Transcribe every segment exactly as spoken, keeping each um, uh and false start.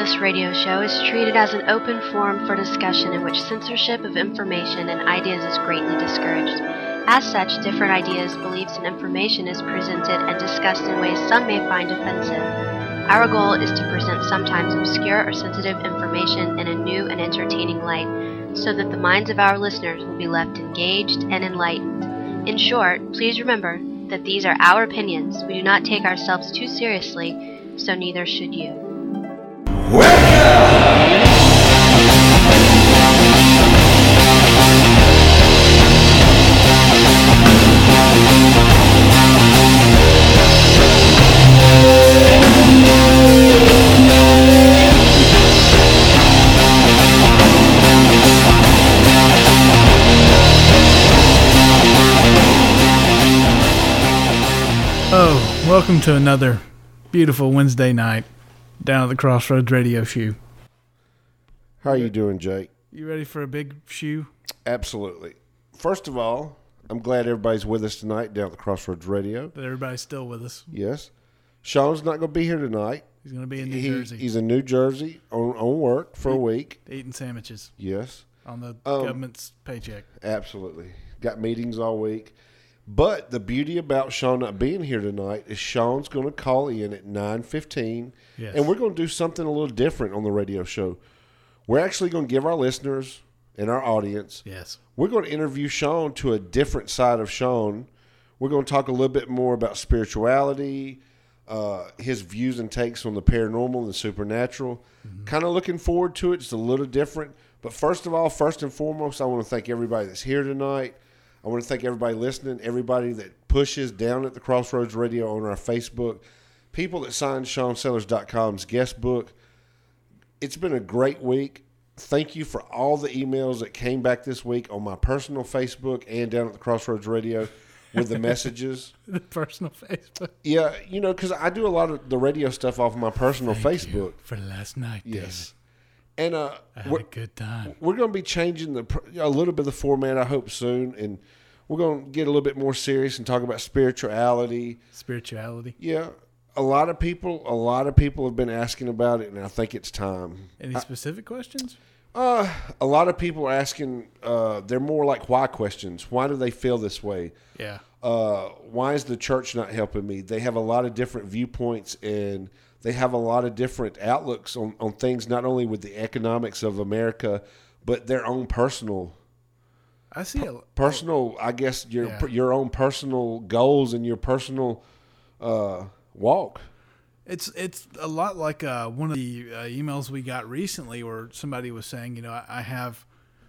this radio show is treated as an open forum for discussion in which censorship of information and ideas is greatly discouraged. As such, different ideas, beliefs, and information is presented and discussed in ways some may find offensive. Our goal is to present sometimes obscure or sensitive information in a new and entertaining light, so that the minds of our listeners will be left engaged and enlightened. In short, please remember that these are our opinions. We do not take ourselves too seriously, so neither should you. Welcome! Oh, welcome to another beautiful Wednesday night down at the Crossroads Radio Show. How are you doing, Jake? You ready for a big shoe? Absolutely. First of all, I'm glad everybody's with us tonight down at the Crossroads Radio. That everybody's still with us. Yes. Sean's not going to be here tonight. He's going to be in New he, Jersey. He's in New Jersey on, on work for Eat, a week. Eating sandwiches. Yes. On the um, government's paycheck. Absolutely. Got meetings all week. But the beauty about Sean not being here tonight is Sean's going to call in at nine fifteen, yes. And we're going to do something a little different on the radio show. We're actually going to give our listeners and our audience, yes, we're going to interview Sean to a different side of Sean. We're going to talk a little bit more about spirituality, uh, his views and takes on the paranormal and the supernatural. Mm-hmm. Kind of looking forward to it. It's a little different. But first of all, first and foremost, I want to thank everybody that's here tonight. I want to thank everybody listening, everybody that pushes down at the Crossroads Radio on our Facebook, people that signed Sean Sellers dot com's guest book. It's been a great week. Thank you for all the emails that came back this week on my personal Facebook and down at the Crossroads Radio with the messages. The personal Facebook. Yeah, you know, because I do a lot of the radio stuff off of my personal Thank Facebook. You for last night, yes. And uh, I had a good time. We're going to be changing the a little bit of the format, I hope, soon. And we're going to get a little bit more serious and talk about spirituality. Spirituality? Yeah. A lot of people, a lot of people have been asking about it, and I think it's time. Any specific I, questions? Uh, a lot of people are asking, uh, they're more like why questions. Why do they feel this way? Yeah. Uh, why is the church not helping me? They have a lot of different viewpoints, and they have a lot of different outlooks on, on things, not only with the economics of America, but their own personal I see a, personal, I guess, your yeah. your own personal goals and your personal uh, walk. It's it's a lot like uh, one of the uh, emails we got recently where somebody was saying, you know, I, I have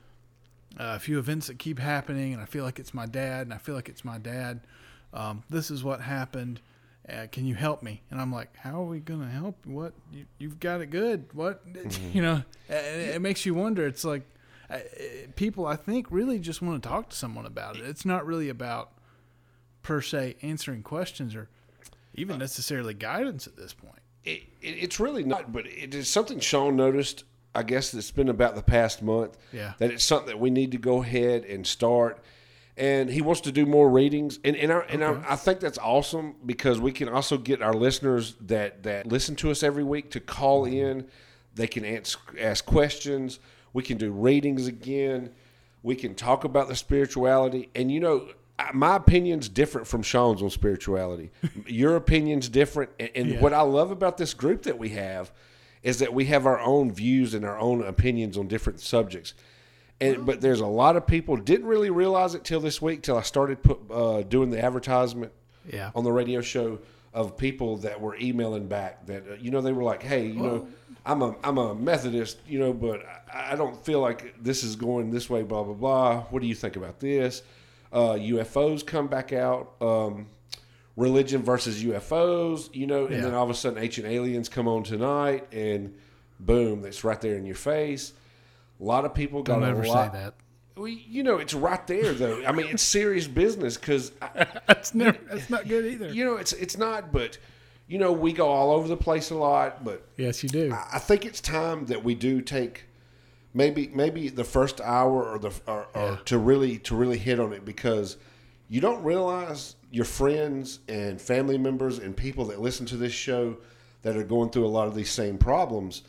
a few events that keep happening, and I feel like it's my dad, and I feel like it's my dad. Um, this is what happened. Uh, can you help me? And I'm like, how are we going to help? What? You, you've got it good. What? Mm-hmm. You know, it, it makes you wonder. It's like uh, people, I think, really just want to talk to someone about it. It's not really about, per se, answering questions or even necessarily guidance at this point. It, it, it's really not, but it is something Sean noticed, I guess, that's been about the past month. Yeah. That it's something that we need to go ahead and start. And he wants to do more readings. And and, our, and okay. our, I think that's awesome because we can also get our listeners that, that listen to us every week to call in. They can ask, ask questions. We can do readings again. We can talk about the spirituality. And, you know, my opinion's different from Sean's on spirituality. Your opinion's different. And, and yeah. what I love about this group that we have is that we have our own views and our own opinions on different subjects. And but there's a lot of people didn't really realize it till this week, till I started put, uh, doing the advertisement yeah. on the radio show of people that were emailing back that uh, you know they were like, hey, you know, I'm a I'm a Methodist, you know, but I, I don't feel like this is going this way, blah blah blah. What do you think about this? Uh, U F Os come back out, um, religion versus U F Os, you know, and yeah. then all of a sudden Ancient Aliens come on tonight, and boom, that's right there in your face. A lot of people got Don't a ever lot. say that. Well, you know, it's right there, though. I mean, it's serious business because that's never that's not good either. You know, it's it's not, but you know, we go all over the place a lot. But yes, you do. I, I think it's time that we do take maybe maybe the first hour or the or, yeah. or to really to really hit on it because you don't realize your friends and family members and people that listen to this show that are going through a lot of these same problems.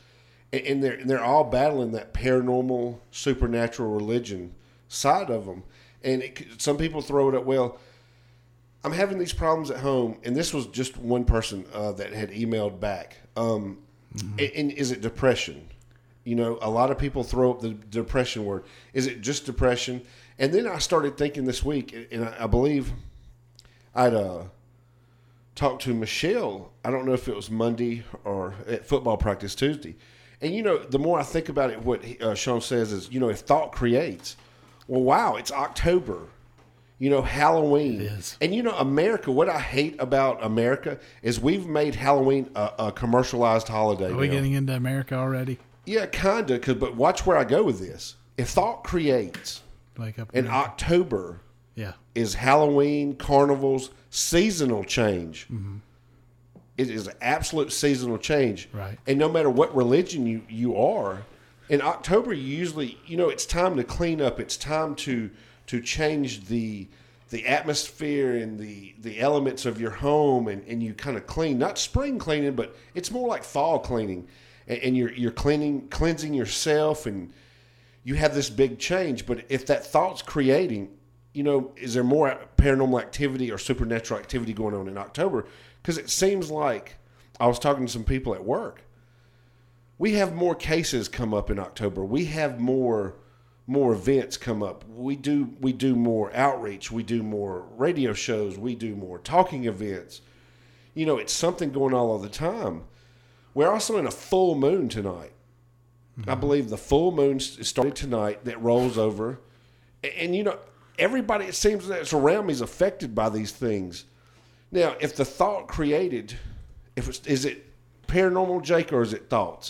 and, and they're and they're all battling that paranormal, supernatural religion side of them. And it, some people throw it up, well, I'm having these problems at home, and this was just one person uh, that had emailed back. Um, mm-hmm. and, and is it depression? You know, a lot of people throw up the depression word. Is it just depression? And then I started thinking this week, and I, I believe I'd uh, talked to Michelle. I don't know if it was Monday or at football practice Tuesday. And, you know, the more I think about it, what uh, Sean says is, you know, if thought creates, well, wow, it's October. You know, Halloween. It is. And, you know, America, what I hate about America is we've made Halloween a, a commercialized holiday. Are we now. getting into America already? Yeah, kind of. Cause, but watch where I go with this. If thought creates, Wake up. in America. October Yeah. is Halloween, carnivals, seasonal change. Mm-hmm. It is an absolute seasonal change. Right. And no matter what religion you, you are, in October, you usually, you know, it's time to clean up. It's time to to change the the atmosphere and the, the elements of your home, and, and you kind of clean. Not spring cleaning, but it's more like fall cleaning. And, and you're you're cleaning, cleansing yourself, and you have this big change. But if that thought's creating, you know, is there more paranormal activity or supernatural activity going on in October? Because it seems like, I was talking to some people at work, we have more cases come up in October. We have more more events come up. We do we do more outreach. We do more radio shows. We do more talking events. You know, it's something going on all the time. We're also in a full moon tonight. Mm-hmm. I believe the full moon started tonight that rolls over. And, and, you know, everybody, it seems that's around me is affected by these things. Now, if the thought created, if it's, is it paranormal, Jake, or is it thoughts?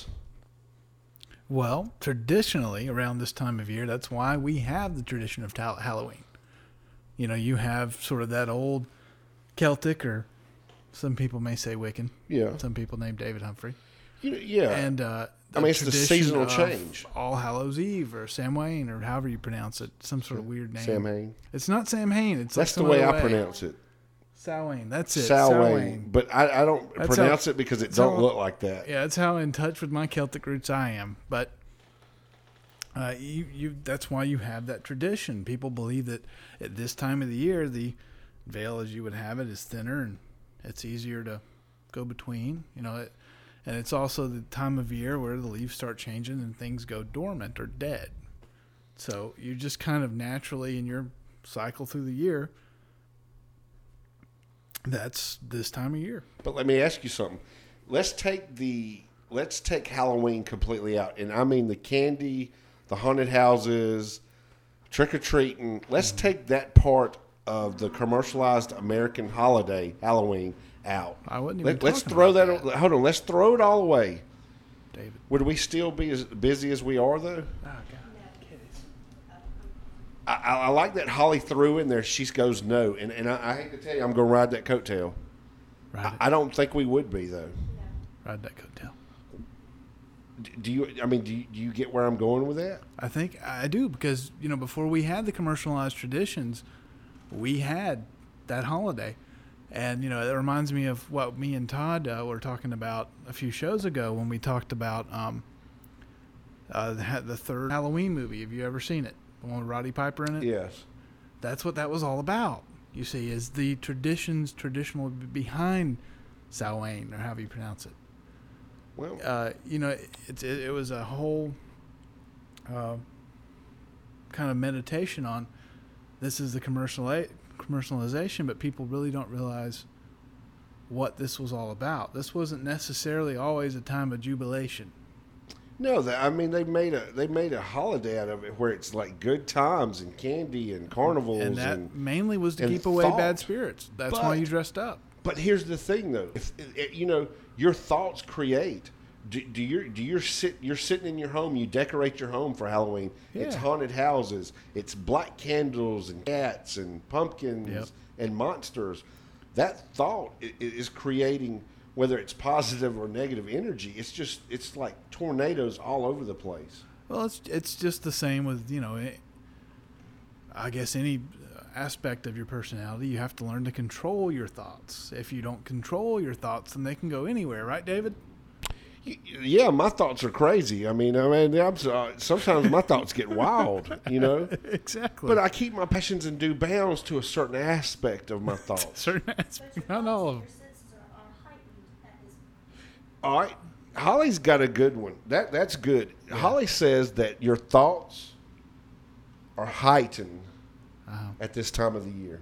Well, traditionally, around this time of year, that's why we have the tradition of ta- Halloween. You know, you have sort of that old Celtic, or some people may say Wiccan. Yeah. Some people named David Humphrey. You know, yeah. And uh, I mean, it's the tradition seasonal of change. All Hallows Eve, or Samhain, or however you pronounce it. Some sort of weird name. Samhain. It's not Samhain. It's That's like the way I way. pronounce it. Samhain. That's it. Samhain. But I, I don't That's pronounce how, it because it that's don't how, look like that. Yeah, that's how in touch with my Celtic roots I am. But uh, you, you, that's why you have that tradition. People believe that at this time of the year, the veil, as you would have it, is thinner and it's easier to go between. You know, it, and it's also the time of year where the leaves start changing and things go dormant or dead. So you just kind of naturally in your cycle through the year, that's this time of year. But let me ask you something. Let's take the let's take Halloween completely out, and I mean the candy, the haunted houses, trick or treating. Let's mm-hmm. take that part of the commercialized American holiday, Halloween, out. I wouldn't even. Let, let's throw that, that. Hold on. Let's throw it all away. David, would we still be as busy as we are, though? Oh God. I, I, I like that Holly threw in there. She goes no, and and I, I hate to tell you, I'm going to ride that coattail. Ride I, I don't think we would be though. Ride that coattail. Do you? I mean, do you, do you get where I'm going with that? I think I do, because you know, before we had the commercialized traditions, we had that holiday, and you know, that reminds me of what me and Todd uh, were talking about a few shows ago when we talked about um, uh, the, the third Halloween movie. Have you ever seen it? The one with Roddy Piper in it? Yes. That's what that was all about. You see, is the traditions traditional behind Samhain, or however you pronounce it. Well, uh, you know, it, it, it was a whole uh, kind of meditation on this is the commercial commercialization, but people really don't realize what this was all about. This wasn't necessarily always a time of jubilation. no, that, I mean they made a they made a holiday out of it where it's like good times and candy and carnivals, And that and, mainly was to and keep away thought. bad spirits. That's But- why you dressed up. But here's the thing, though. If it, you know your thoughts create. Do, do you do you sit? You're sitting in your home. You decorate your home for Halloween. It's Yeah. haunted houses. It's black candles and cats and pumpkins Yep. and monsters. That thought i- is creating, whether it's positive or negative energy. It's just it's like tornadoes all over the place. Well, it's it's just the same with, you know, it, I guess any aspect of your personality. You have to learn to control your thoughts. If you don't control your thoughts, then they can go anywhere, right, David? Yeah, my thoughts are crazy. I mean, I mean, I'm, uh, sometimes my thoughts get wild, you know. Exactly. But I keep my passions in due bounds to a certain aspect of my thoughts. Certain aspects, not all of them. All right, Holly's got a good one. That that's good. Yeah. Holly says that your thoughts are heightened uh-huh. at this time of the year.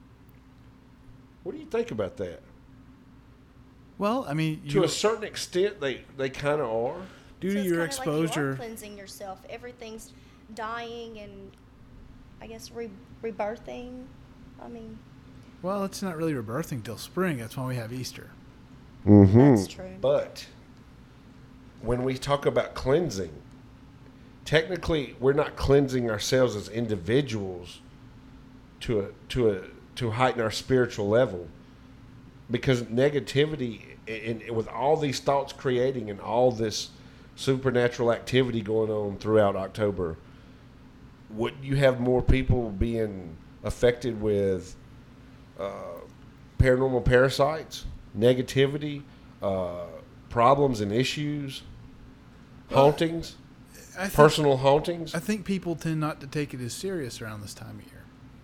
What do you think about that? Well, I mean, to a certain extent, they, they kind of are. Due so to your it's exposure, like you are cleansing yourself. Everything's dying and, I guess, re- rebirthing. I mean, well, it's not really rebirthing till spring. That's why we have Easter. Mm-hmm. That's true. But when we talk about cleansing, technically, we're not cleansing ourselves as individuals to a to a to heighten our spiritual level, because negativity and with all these thoughts creating and all this supernatural activity going on throughout October, would you have more people being affected with uh, paranormal parasites, negativity, uh, problems and issues, hauntings, I think, personal hauntings? I think people tend not to take it as serious around this time of year.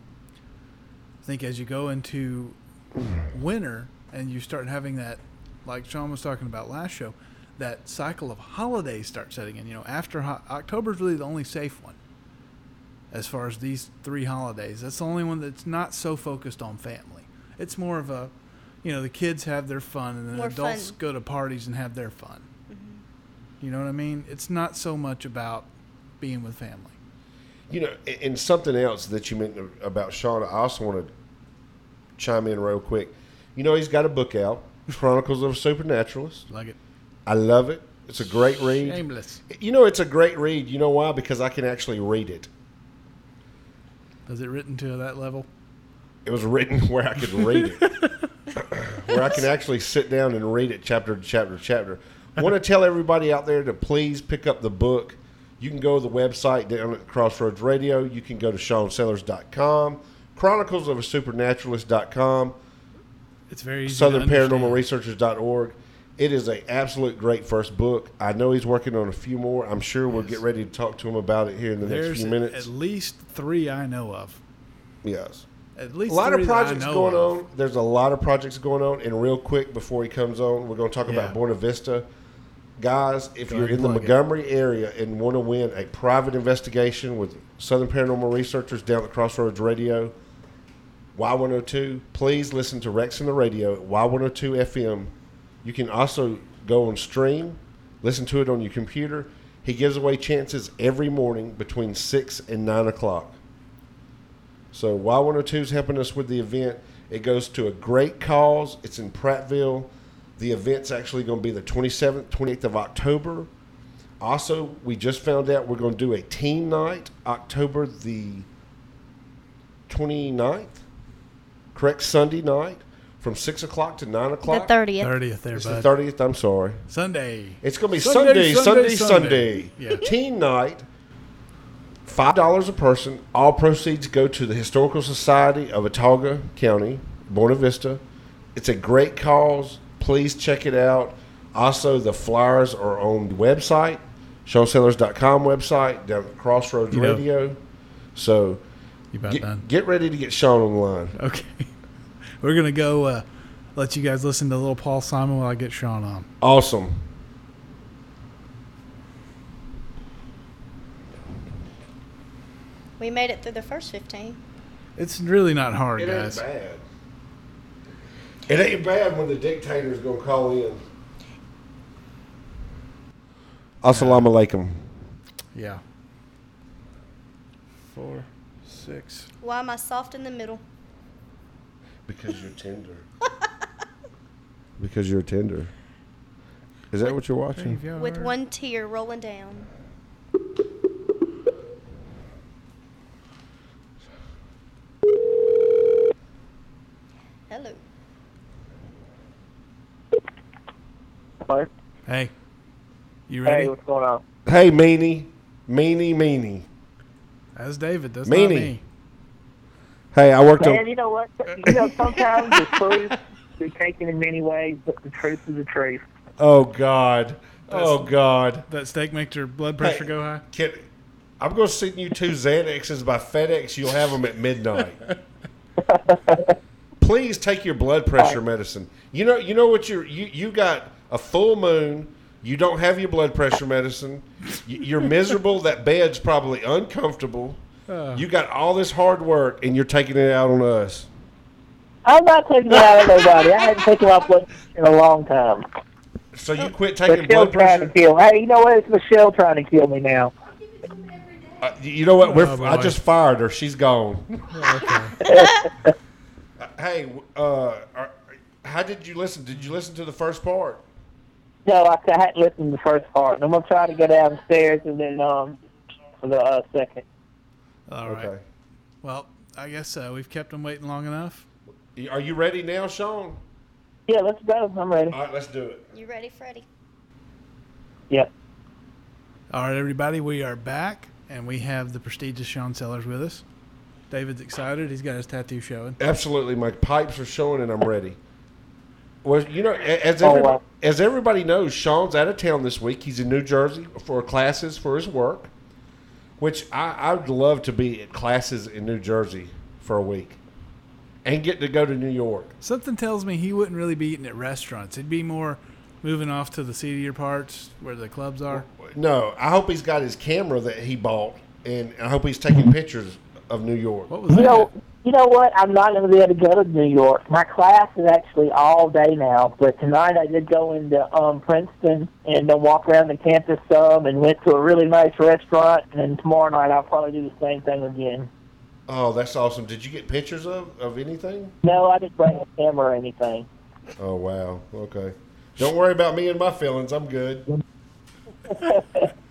I think as you go into winter and you start having that, like Sean was talking about last show, that cycle of holidays start setting in. You know, after ho- October is really the only safe one as far as these three holidays. That's the only one that's not so focused on family. It's more of a, you know, the kids have their fun and then More adults fun. go to parties and have their fun. Mm-hmm. You know what I mean? It's not so much about being with family. You know, and something else that you mentioned about Sean, I also want to chime in real quick. You know, he's got a book out, Chronicles of a Supernaturalist. Like it. I love it. It's a great read. Shameless. You know, it's a great read. You know why? Because I can actually read it. Is it written to that level? It was written where I could read it. Where I can actually sit down and read it chapter to chapter to chapter. I want to tell everybody out there to please pick up the book. You can go to the website down at Crossroads Radio. You can go to Sean Sellers dot com, Chronicles of a Supernaturalist dot com, it's very easy Southern to understand. Paranormal Researchers dot org. It is an absolute great first book. I know he's working on a few more. I'm sure we'll Yes. get ready to talk to him about it here in the There's next few minutes. at least three I know of. Yes. At least A lot three of that I projects know going of. on. There's a lot of projects going on. And real quick, before he comes on, we're going to talk Yeah. about Buena Vista. Guys, if Go you're ahead in the and plug it. Montgomery area and want to win a private investigation with Southern Paranormal Researchers down at Crossroads Radio, Y one oh two, please listen to Rex in the Radio at Y one oh two F M. You can also go on stream, listen to it on your computer. He gives away chances every morning between six and nine o'clock. So Y one oh two is helping us with the event. It goes to a great cause. It's in Prattville. The event's actually going to be the twenty-seventh, twenty-eighth of October. Also, we just found out we're going to do a teen night, October the twenty-ninth, correct, Sunday night, from six o'clock to nine The o'clock. thirtieth. thirtieth there, It's bud. the thirtieth, I'm sorry. Sunday. It's going to be Sunday, Sunday, Sunday, Sunday, Sunday. Sunday. Yeah. Teen night, five dollars a person. All proceeds go to the Historical Society of Watauga County, Buena Vista. It's a great cause. Please check it out. Also, the flyers are on the website, Sean Sellers dot com website, down at Crossroads You know. Radio. So You about done? get, get ready to get Sean on the line. Okay. We're going to go uh, let you guys listen to little Paul Simon while I get Sean on. Awesome. We made it through the first fifteen. It's really not hard, It guys. ain't bad. It ain't bad when the dictator's going to call in. Assalamu alaikum. Yeah. Four, six. Why am I soft in the middle? Because you're tender. Because you're tender. Is that what you're watching? Graveyard. With one tear rolling down. Hello. Hello? Hey. You ready? Hey, what's going on? Hey, meanie. Meanie, meanie. That's David. That's Meanie. not me. Hey, I worked Man, on... you know what? You know, sometimes the truth is taken in many ways, but the truth is the truth. Oh, God. Oh, God. That steak makes your blood pressure Hey, go high? Can, I'm going to send you two Xanaxes by FedEx. You'll have them at midnight. Please take your blood pressure medicine. You know, you know what you're, you you got a full moon. You don't have your blood pressure medicine. You- You're miserable. That bed's probably uncomfortable. Uh. You got all this hard work, and you're taking it out on us. I'm not taking it out of nobody. I haven't taken my blood pressure in a long time. So you quit taking Michelle's blood trying to pressure? kill. Hey, you know what? It's Michelle trying to kill me now. Uh, you know what? We're, Oh, I boy. just fired her. She's gone. Okay. Uh, hey, uh, are, how did you listen? Did you listen to the first part? No, I, I hadn't listened to the first part. And I'm gonna try to go downstairs and then um for the uh, second. All right. Okay. Well, I guess uh, we've kept them waiting long enough. Are you ready now, Sean? Yeah, let's go. I'm ready. All right, let's do it. You ready, Freddie? Yep. All right, everybody, we are back, and we have the prestigious Sean Sellers with us. David's excited. He's got his tattoo showing. Absolutely, my pipes are showing, and I'm ready. Well, you know, a- as Oh, everybody, wow. as everybody knows, Sean's out of town this week. He's in New Jersey for classes for his work, which I, I would love to be at classes in New Jersey for a week and get to go to New York. Something tells me he wouldn't really be eating at restaurants. It'd be more moving off to the seedier parts where the clubs are. No, I hope he's got his camera that he bought, and I hope he's taking pictures of New York. What was You that? know, you know what? I'm not going to be able to go to New York. My class is actually all day now, but tonight I did go into um, Princeton and uh, walk around the campus some and went to a really nice restaurant, and tomorrow night I'll probably do the same thing again. Oh, that's awesome. Did you get pictures of, of anything? No, I didn't bring a camera or anything. Oh, wow. Okay. Don't worry about me and my feelings. I'm good. uh,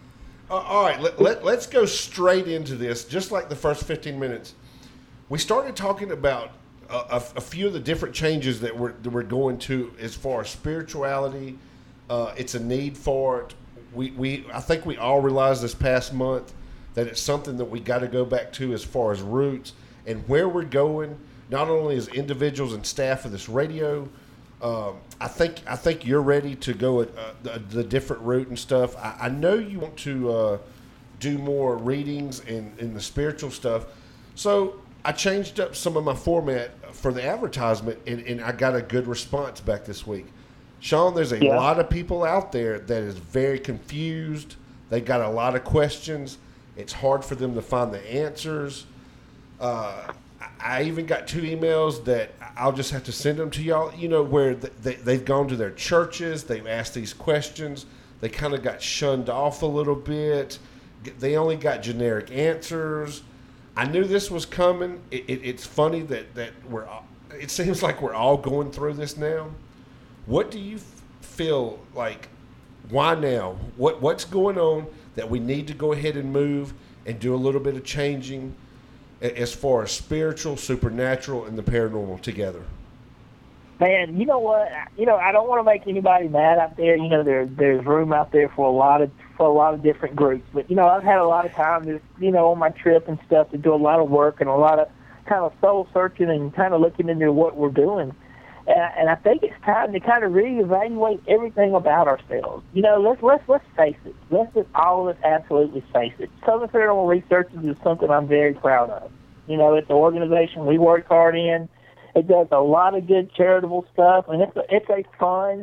all right. Let, let, let's go straight into this, just like the first fifteen minutes. We started talking about a, a, a few of the different changes that we're, that we're going to as far as spirituality. Uh, it's a need for it. We, we, I think we all realized this past month that it's something that we got to go back to as far as roots and where we're going, not only as individuals and staff of this radio. Um, I think I think you're ready to go at uh, the, the different route and stuff. I, I know you want to uh, do more readings and, and the spiritual stuff. So I changed up some of my format for the advertisement, and, and I got a good response back this week. Sean, there's a Yeah. lot of people out there that is very confused. They got a lot of questions. It's hard for them to find the answers. Uh, I even got two emails that I'll just have to send them to y'all, you know, where they, they've gone to their churches, they've asked these questions, they kind of got shunned off a little bit, they only got generic answers. I knew this was coming. It, it, it's funny that, that we're, all- it seems like we're all going through this now. What do you f- feel like, why now? What What's going on that we need to go ahead and move and do a little bit of changing as far as spiritual, supernatural, and the paranormal together? Man, you know what? You know, I don't want to make anybody mad out there. You know, there there's room out there for a lot of for a lot of different groups. But you know, I've had a lot of time, to, you know, on my trip and stuff to do a lot of work and a lot of kind of soul searching and kind of looking into what we're doing. And, and I think it's time to kind of reevaluate everything about ourselves. You know, let's let's let's face it. Let's just all of us absolutely face it. Southern Paranormal Researchers is something I'm very proud of. You know, it's an organization we work hard in. It does a lot of good charitable stuff, and it's a, it's a fun,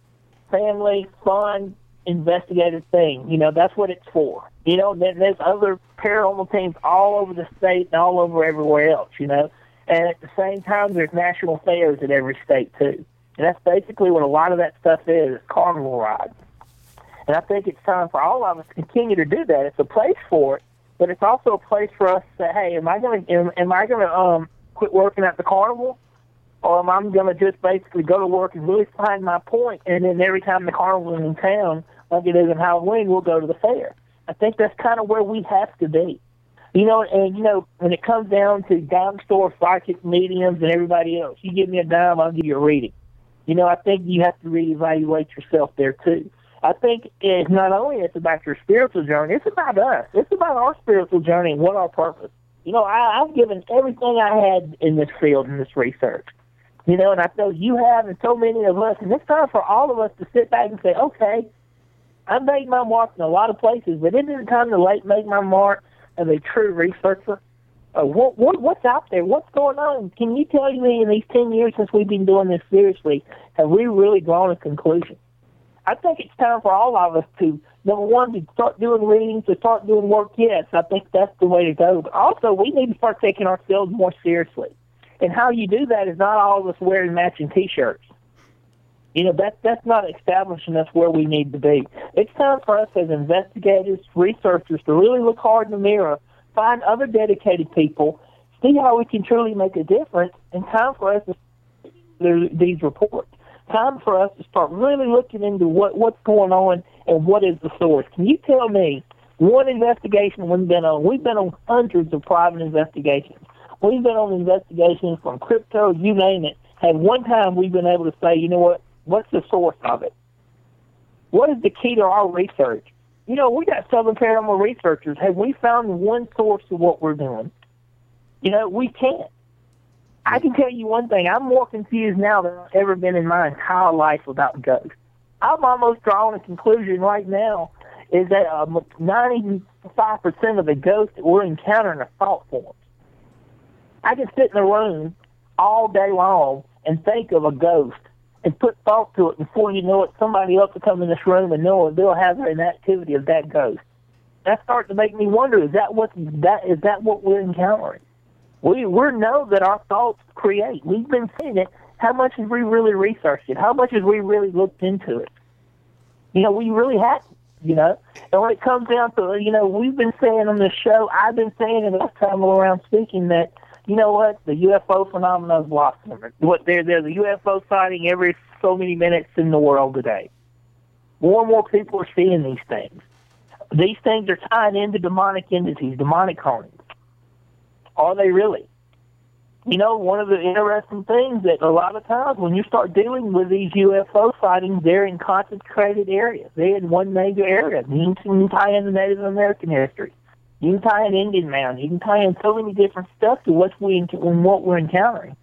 family, fun, investigative thing. You know, that's what it's for. You know, then there's other paranormal teams all over the state and all over everywhere else, you know. And at the same time, there's national fairs in every state, too. And that's basically what a lot of that stuff is, is carnival rides. And I think it's time for all of us to continue to do that. It's a place for it, but it's also a place for us to say, hey, am I going to am, am I going to um quit working at the carnival, or am I going to just basically go to work and really find my point, and then every time the carnival is in town, like it is in Halloween, we'll go to the fair. I think that's kind of where we have to be. You know, and, you know, when it comes down to dime store psychic mediums and everybody else, you give me a dime, I'll give you a reading. You know, I think you have to reevaluate yourself there, too. I think it's not only it's about your spiritual journey, it's about us. It's about our spiritual journey and what our purpose. You know, I, I've given everything I had in this field, in this research. You know, and I know you have and so many of us, and it's time for all of us to sit back and say, okay, I've made my mark in a lot of places, but isn't it time to late make my mark as a true researcher? Uh, what, what what's out there? What's going on? Can you tell me in these ten years since we've been doing this seriously, have we really drawn a conclusion? I think it's time for all of us to, number one, to start doing readings, to start doing work. Yes, I think that's the way to go. But also, we need to start taking ourselves more seriously. And how you do that is not all of us wearing matching T-shirts. You know, that, that's not establishing us where we need to be. It's time for us as investigators, researchers, to really look hard in the mirror, find other dedicated people, see how we can truly make a difference, and time for us to do these reports. Time for us to start really looking into what, what's going on and what is the source. Can you tell me one investigation we've been on? We've been on hundreds of private investigations. We've been on investigations from crypto, you name it. And one time we've been able to say, you know what, what's the source of it? What is the key to our research? You know, we got Southern Paranormal researchers. Have we found one source of what we're doing? You know, we can't. I can tell you one thing. I'm more confused now than I've ever been in my entire life about ghosts. I'm almost drawing a conclusion right now is that um, ninety-five percent of the ghosts that we're encountering are thought forms. I can sit in a room all day long and think of a ghost and put thought to it. Before you know it, somebody else will come in this room and know they'll have an activity of that ghost. That's starting to make me wonder, is that what that is that what we're encountering? We we know that our thoughts create. We've been seeing it. How much have we really researched it? How much have we really looked into it? You know, we really haven't, you know. And when it comes down to, you know, we've been saying on this show, I've been saying it last time around speaking that, you know what, the U F O phenomenon is blossoming. What there, there's a U F O sighting every so many minutes in the world today. More and more people are seeing these things. These things are tied into demonic entities, demonic hauntings. Are they really? You know, one of the interesting things that a lot of times when you start dealing with these U F O sightings, they're in concentrated areas. They're in one major area. You can tie in the Native American history. You can tie in Indian mounds. You can tie in so many different stuff to what, we, what we're encountering.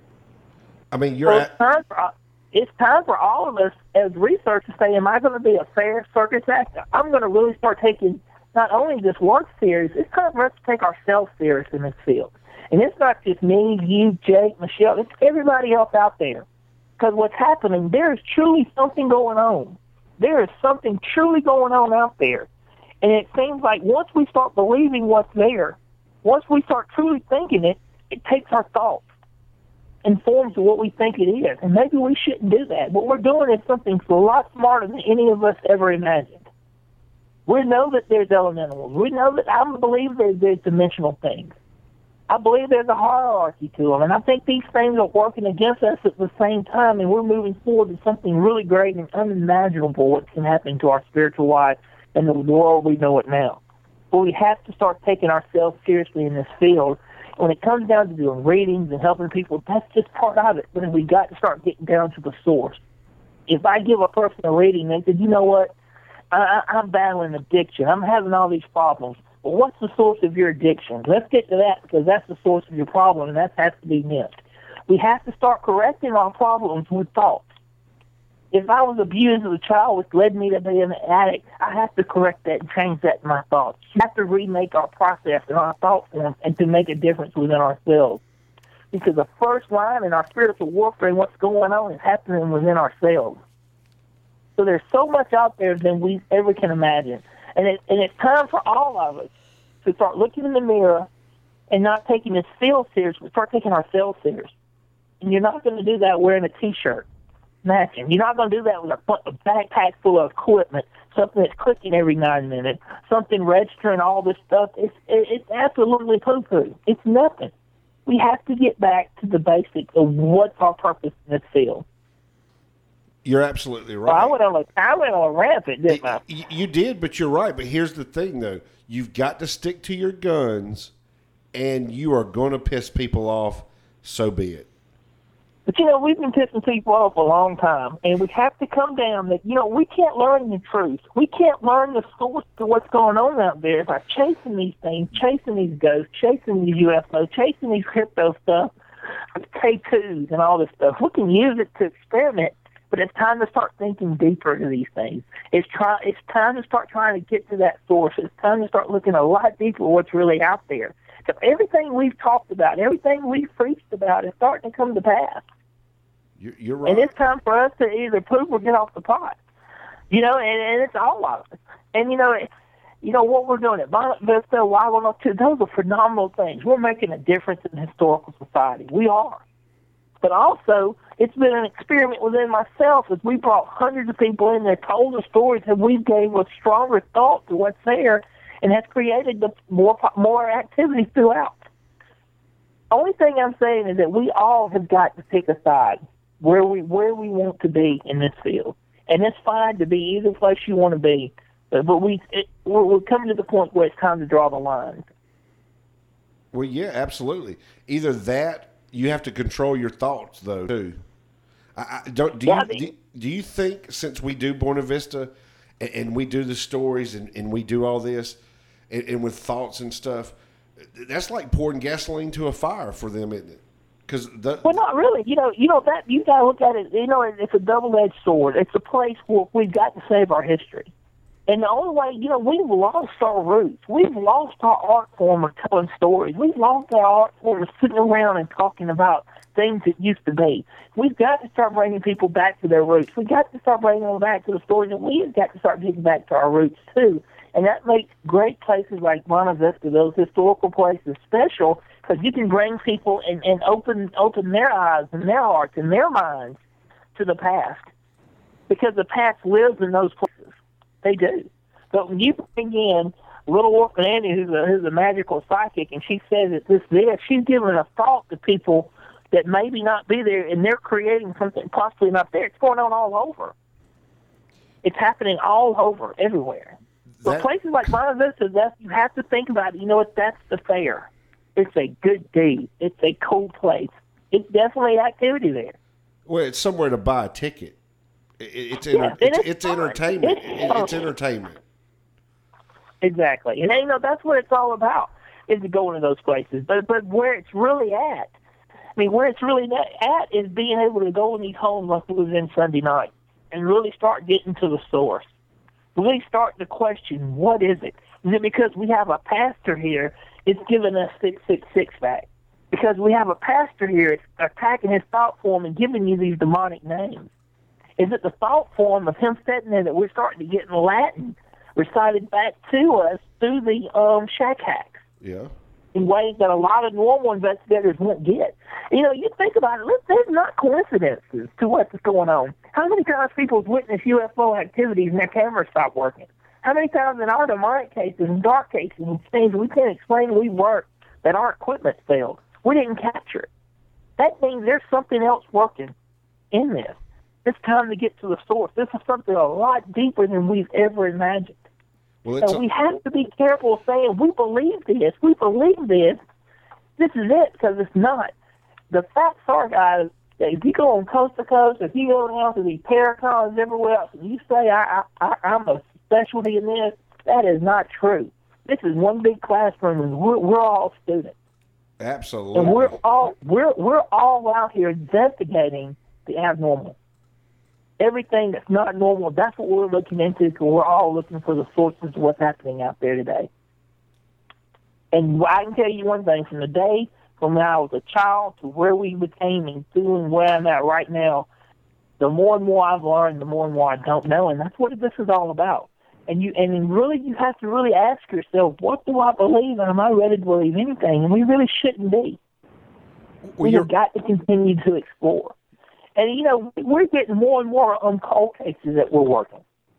I mean, you're so at... it's, time for, it's time for all of us as researchers to say, am I going to be a fair circus actor? I'm going to really start taking not only this work serious, it's time for us to take ourselves serious in this field. And it's not just me, you, Jake, Michelle, it's everybody else out there. Because what's happening, there is truly something going on. There is something truly going on out there. And it seems like once we start believing what's there, once we start truly thinking it, it takes our thoughts and forms of what we think it is. And maybe we shouldn't do that. What we're doing is something a lot smarter than any of us ever imagined. We know that there's elementals. We know that I believe there's, there's dimensional things. I believe there's a hierarchy to them. And I think these things are working against us at the same time, and we're moving forward to something really great and unimaginable what can happen to our spiritual life and the world we know it now. But we have to start taking ourselves seriously in this field. When it comes down to doing readings and helping people, that's just part of it. But we've got to start getting down to the source. If I give a person a reading, they said, you know what, I, I'm battling addiction. I'm having all these problems. Well, what's the source of your addiction? Let's get to that, because that's the source of your problem, and that has to be missed. We have to start correcting our problems with thoughts. If I was abused as a child, which led me to be an addict, I have to correct that and change that in my thoughts. We have to remake our process and our thought form and to make a difference within ourselves. Because the first line in our spiritual warfare and what's going on is happening within ourselves. So there's so much out there than we ever can imagine. And, it, and it's time for all of us to start looking in the mirror and not taking this field serious, but start taking ourselves serious. And you're not going to do that wearing a T-shirt matching. You're not going to do that with a, a backpack full of equipment, something that's clicking every nine minutes, something registering all this stuff. It's, it, it's absolutely poo-poo. It's nothing. We have to get back to the basics of what's our purpose in this field. You're absolutely right. Well, I went on a, I went on a rampant, didn't I? You, you did, but you're right. But here's the thing, though. You've got to stick to your guns, and you are going to piss people off, so be it. But, you know, we've been pissing people off a long time, and we have to come down that, you know, we can't learn the truth. We can't learn the source to what's going on out there by chasing these things, chasing these ghosts, chasing these U F Os, chasing these crypto stuff, K twos and all this stuff. We can use it to experiment, But it's time to start thinking deeper into these things. It's try. It's time to start trying to get to that source. It's time to start looking a lot deeper at what's really out there. So everything we've talked about, everything we've preached about, is starting to come to pass. You're, you're right. And it's time for us to either poop or get off the pot. You know, and, and it's all of us. And, you know, you know what we're doing at Bonnet Vista, Wild one oh two, those are phenomenal things. We're making a difference in the historical society. We are. But also, it's been an experiment within myself as we brought hundreds of people in there, told the stories, and we gave a stronger thought to what's there, and has created the more more activity throughout. Only thing I'm saying is that we all have got to pick a side where we where we want to be in this field, and it's fine to be either place you want to be, but, but we it, we're, we're coming to the point where it's time to draw the line. Well, yeah, absolutely. Either that. You have to control your thoughts, though, too. I, I don't. Do you, yeah, do, do you think since we do Buena Vista and, and we do the stories and, and we do all this and, and with thoughts and stuff, that's like pouring gasoline to a fire for them, isn't it? Because the, well, not really. You know, you know that you got to look at it. You know, it's a double-edged sword. It's a place where we've got to save our history. And the only way, you know, we've lost our roots. We've lost our art form of telling stories. We've lost our art form of sitting around and talking about things that used to be. We've got to start bringing people back to their roots. We've got to start bringing them back to the stories, and we've got to start getting back to our roots, too. And that makes great places like Buena Vista, those historical places, special, because you can bring people and, and open open their eyes and their hearts and their minds to the past, because the past lives in those places. They do. But when you bring in Little Orphan Annie, who's a, who's a magical psychic, and she says that this this, she's giving a thought to people that maybe not be there, and they're creating something possibly not there. It's going on all over. It's happening all over, everywhere. But places like Buena Vista, that's, you have to think about it. You know what? That's the fair. It's a good deed. It's a cool place. It's definitely activity there. Well, it's somewhere to buy a ticket. It's enter- yeah, it's, it's, it's entertainment. It's, it's entertainment. Exactly, and you know that's what it's all about, is to go into those places. But but where it's really at, I mean, where it's really at is being able to go in these homes like we was in Sunday night and really start getting to the source. Really start to question, what is it? Is it because we have a pastor here? It's giving us six six six back because we have a pastor here. It's attacking his thought form and giving you these demonic names. Is it the thought form of him sitting there that we're starting to get in Latin recited back to us through the um, shack hacks? Yeah. In ways that a lot of normal investigators won't get. You know, you think about it, there's not coincidences to what's going on. How many times people witness U F O activities and their cameras stop working? How many times in our demonic cases and dark cases and things we can't explain we worked that our equipment failed? We didn't capture it. That means there's something else working in this. It's time to get to the source. This is something a lot deeper than we've ever imagined. Well, it's so a- we have to be careful saying, we believe this, we believe this. This is it, because it's not. The facts are, guys, that if you go on coast to coast, if you go down to the Paracons everywhere else, and you say, I, I, I'm a specialty in this, that is not true. This is one big classroom, and we're, we're all students. Absolutely. And we're all, we're, we're all out here investigating the abnormal. Everything that's not normal, that's what we're looking into, because we're all looking for the sources of what's happening out there today. And I can tell you one thing, from the day from when I was a child to where we became and doing where I'm at right now, the more and more I've learned, the more and more I don't know, and that's what this is all about. And you, and really, you have to really ask yourself, what do I believe, and am I ready to believe anything? And we really shouldn't be. Well, We've got to continue to explore. And, you know, we're getting more and more on cold cases that we're working.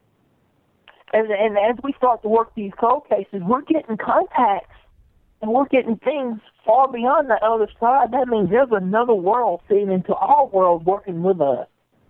And, and as we start to work these cold cases, we're getting contacts and we're getting things far beyond the other side. That means there's another world seen into our world working with us.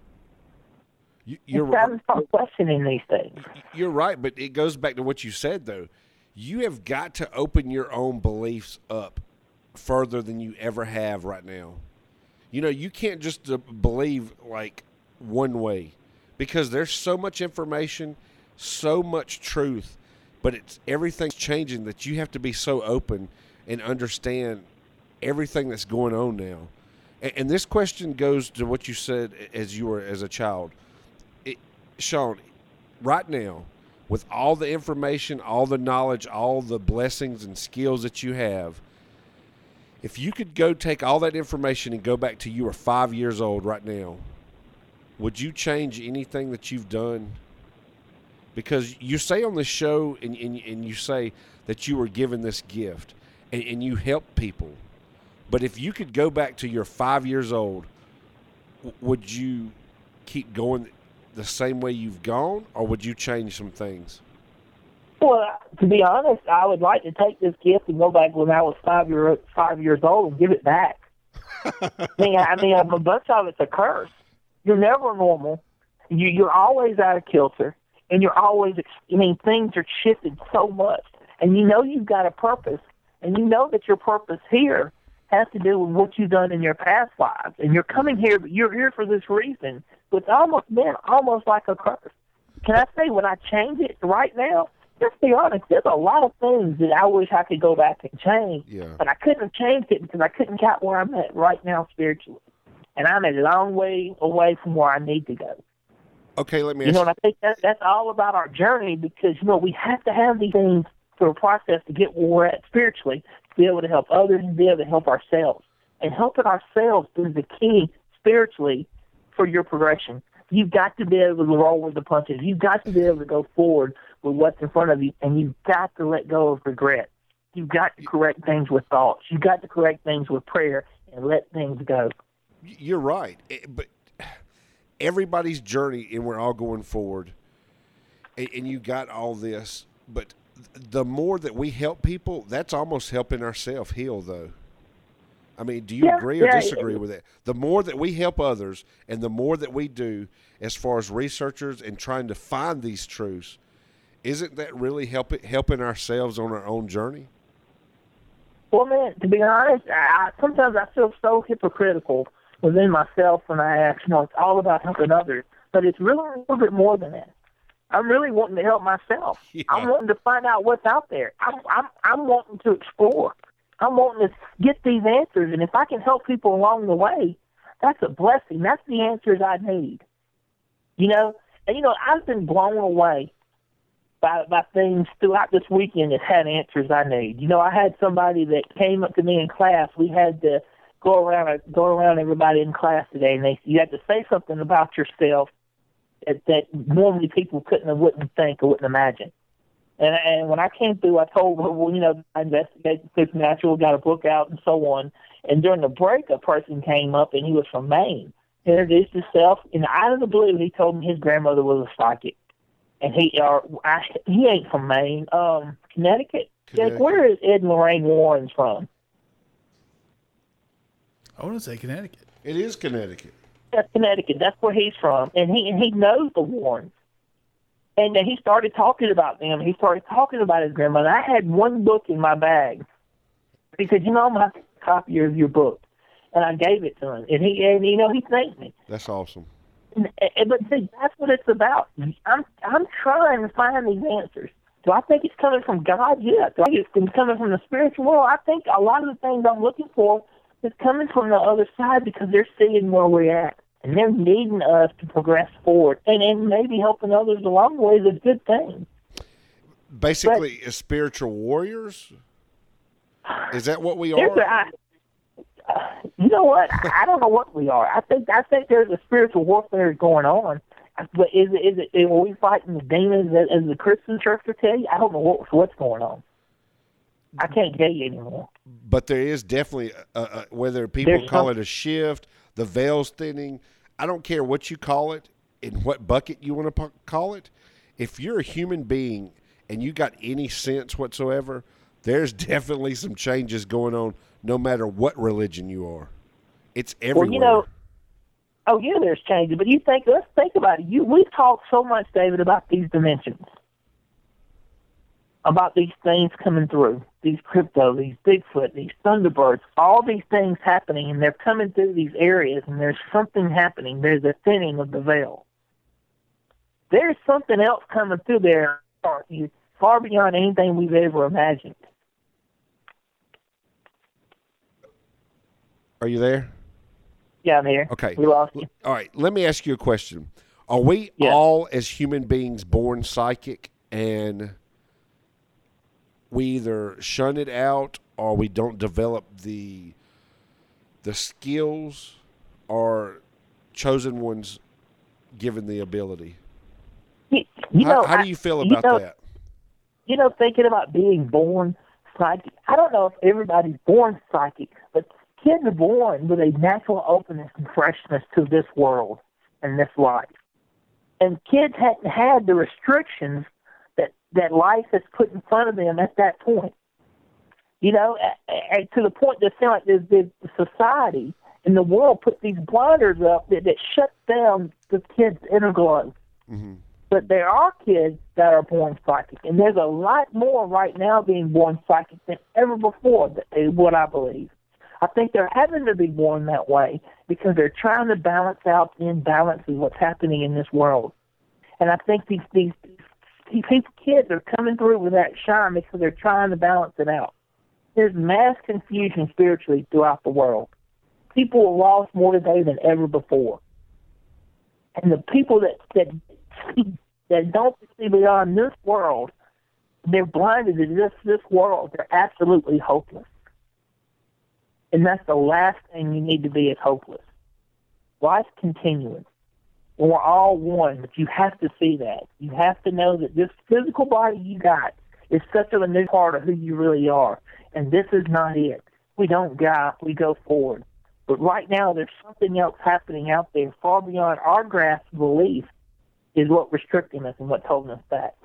You, you're it's time to start questioning these things. You're right, but it goes back to what you said, though. You have got to open your own beliefs up further than you ever have right now. You know, you can't just uh, believe, like, one way, because there's so much information, so much truth, but it's everything's changing that you have to be so open and understand everything that's going on now. And, and this question goes to what you said as you were as a child. It, Sean, right now, with all the information, all the knowledge, all the blessings and skills that you have, if you could go take all that information and go back to you were five years old right now, would you change anything that you've done? Because you say on the show, and, and, and you say that you were given this gift, and, and you help people. But if you could go back to your five years old, w- would you keep going the same way you've gone, or would you change some things? Well, to be honest, I would like to take this gift and go back when I was five year five years old and give it back. I mean, I mean, a bunch of it's a curse. You're never normal. You, you're always out of kilter, and you're always. I mean, things are shifted so much, and you know you've got a purpose, and you know that your purpose here has to do with what you've done in your past lives, and you're coming here, but you're here for this reason. So it's almost been almost like a curse. Can I say when I change it right now? Let's be honest, there's a lot of things that I wish I could go back and change, Yeah. but I couldn't have changed it because I couldn't get where I'm at right now spiritually. And I'm a long way away from where I need to go. Okay, let me You ask know, and I think that, that's all about our journey because, you know, we have to have these things for a process to get where we're at spiritually, to be able to help others and be able to help ourselves. And helping ourselves is the key spiritually for your progression. You've got to be able to roll with the punches. You've got to be able to go forward with what's in front of you, and you've got to let go of regret. You've got to correct things with thoughts. You've got to correct things with prayer and let things go. You're right, It- but everybody's journey, and we're all going forward, and, and you got all this, but the more that we help people, that's almost helping ourselves heal, though. I mean, do you Yeah, agree or yeah, disagree with that? The more that we help others and the more that we do as far as researchers and trying to find these truths, isn't that really help, helping ourselves on our own journey? Well, man, to be honest, I, sometimes I feel so hypocritical within myself when I ask, you know, it's all about helping others. But it's really a little bit more than that. I'm really wanting to help myself. Yeah. I'm wanting to find out what's out there. I'm, I'm, I'm wanting to explore. I'm wanting to get these answers. And if I can help people along the way, that's a blessing. That's the answers I need. You know? And, you know, I've been blown away by, by things throughout this weekend that had answers I need. You know, I had somebody that came up to me in class. We had to go around go around everybody in class today, and they you had to say something about yourself that, that normally people couldn't or wouldn't think or wouldn't imagine. And, and when I came through, I told her, well, you know, I investigated supernatural, got a book out, and so on. And during the break, a person came up, and he was from Maine. He introduced himself, and out of the blue, he told me his grandmother was a psychic. And he or I, he ain't from Maine, um, Connecticut. Connecticut. Like, where is Ed and Lorraine Warren from? I want to say Connecticut. It is Connecticut. That's Connecticut. That's where he's from, and he and he knows the Warrens. And then he started talking about them. He started talking about his grandmother. I had one book in my bag. He said, "You know, I'm gonna have a copy of your book," and I gave it to him. And he, and you know, he thanked me. That's awesome. And, and, but see, that's what it's about. I'm I'm trying to find these answers. Do I think it's coming from God? Yeah. Do I think it's coming from the spiritual world? I think a lot of the things I'm looking for is coming from the other side because they're seeing where we're at. And they're needing us to progress forward. And, and maybe helping others along the way is a good thing. Basically, as spiritual warriors? Is that what we There's are? a- I- uh, you know what? I, I don't know what we are. I think I think there's a spiritual warfare going on. But is it, is it, are we fighting the demons as, as the Christian church would tell you? I don't know what, what's going on. I can't tell you anymore. But there is definitely, a, a, whether people There's call some- it a shift, the veil's thinning, I don't care what you call it, in what bucket you want to call it. If you're a human being and you got any sense whatsoever, there's definitely some changes going on no matter what religion you are. It's everywhere. Well, you know, oh yeah, there's changes. But you think, let's think about it. You, we talk so much, David, about these dimensions, about these things coming through, these crypto, these Bigfoot, these Thunderbirds, all these things happening, and they're coming through these areas, and there's something happening. There's a thinning of the veil. There's something else coming through there far beyond anything we've ever Are you there? Yeah, I'm here. Okay. We lost you. All right. Let me ask you a question. Are we Yeah. all, as human beings, born psychic, and we either shun it out or we don't develop the the skills, or chosen ones given the ability? You, you how know, how do I- you feel you about know, that? You know, thinking about being born psychic, I don't know if everybody's born psychic, but kids are born with a natural openness and freshness to this world and this life. And kids hadn't had the restrictions that, that life has put in front of them at that point. You know, and to the point that seemed like the, the society and the world put these blinders up that, that shut down the kids' inner glow. Mm-hmm. But there are kids that are born psychic, and there's a lot more right now being born psychic than ever before, is what I believe. I think they're having to be born that way because they're trying to balance out the imbalance of what's happening in this world. And I think these, these, these kids are coming through with that shine because they're trying to balance it out. There's mass confusion spiritually throughout the world. People are lost more today than ever before. And the people that that that don't see beyond this world, they're blinded to this this world. They're absolutely hopeless. And that's the last thing you need to be, is hopeless. Life's continuing. And we're all one, but you have to see that. You have to know that this physical body you got is such a new part of who you really are. And this is not it. We don't die, we go forward. But right now, there's something else happening out there far beyond our grasp of belief is what restricting us and what's holding us back.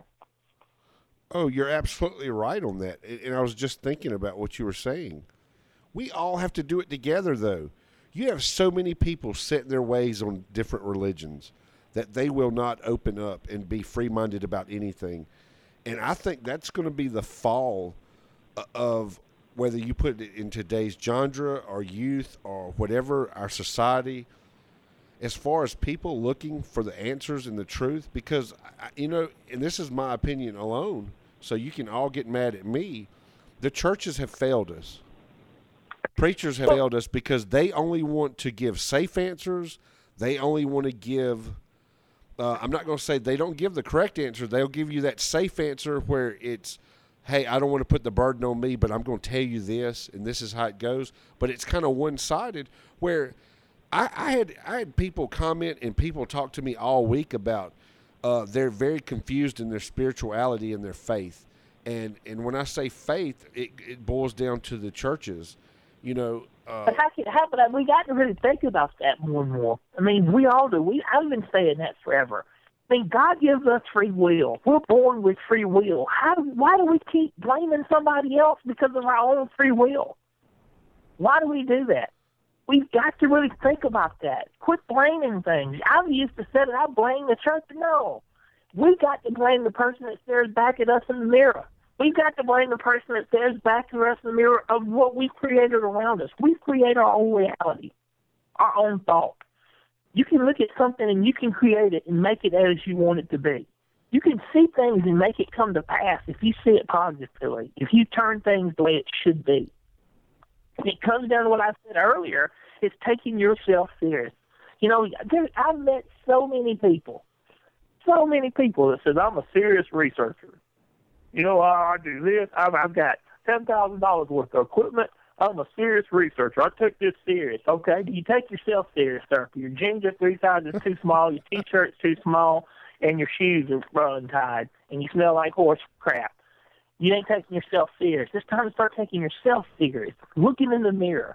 Oh, you're absolutely right on that. And I was just thinking about what you were saying. We all have to do it together, though. You have so many people set in their ways on different religions that they will not open up and be free-minded about anything. And I think that's going to be the fall of, whether you put it in today's genre or youth or whatever, our society, as far as people looking for the answers and the truth. Because, you know, and this is my opinion alone, so you can all get mad at me, the churches have failed us. Preachers have failed us because they only want to give safe answers. They only want to give, uh, I'm not going to say they don't give the correct answer. They'll give you that safe answer where it's, hey, I don't want to put the burden on me, but I'm going to tell you this, and this is how it goes. But it's kind of one-sided, where I, I had I had people comment and people talk to me all week about uh, they're very confused in their spirituality and their faith. And and when I say faith, it, it boils down to the churches. You know, uh, But how can, how, but we got to really think about that more and more. I mean, we all do. We I've been saying that forever. I mean, God gives us free will. We're born with free will. How? Why do we keep blaming somebody else because of our own free will? Why do we do that? We've got to really think about that. Quit blaming things. I used to say that I blame the church. No. We've got to blame the person that stares back at us in the mirror. We've got to blame the person that stares back at us in the mirror of what we've created around us. We've created our own reality, our own thought. You can look at something and you can create it and make it as you want it to be. You can see things and make it come to pass if you see it positively, if you turn things the way it should be. And it comes down to what I said earlier, it's taking yourself serious. You know, there, I've met so many people, so many people that says, I'm a serious researcher. You know, I, I do this. I've, I've got ten thousand dollars worth of equipment. I'm a serious researcher. I took this serious. Okay, do you take yourself serious, sir? Your jeans are three sizes too small, your T-shirt's too small, and your shoes are untied, and you smell like horse crap. You ain't taking yourself serious. It's time to start taking yourself serious. Looking in the mirror.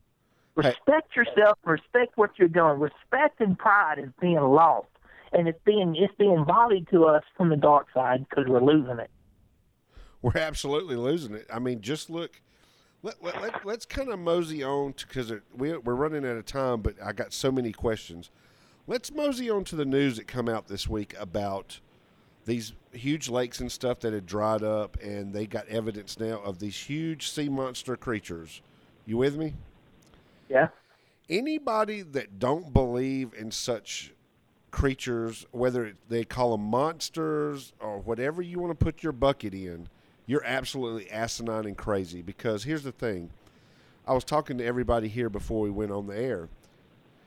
Respect yourself. Respect what you're doing. Respect and pride is being lost, and it's being it's being volleyed to us from the dark side because we're losing it. We're absolutely losing it. I mean, just look. Let, let, let, let's kind of mosey on because we, we're running out of time, but I got so many questions. Let's mosey on to the news that come out this week about these huge lakes and stuff that had dried up, and they got evidence now of these huge sea monster creatures. You with me? Yeah. Anybody that don't believe in such creatures, whether they call them monsters or whatever you want to put your bucket in, you're absolutely asinine and crazy. Because here's the thing. I was talking to everybody here before we went on the air.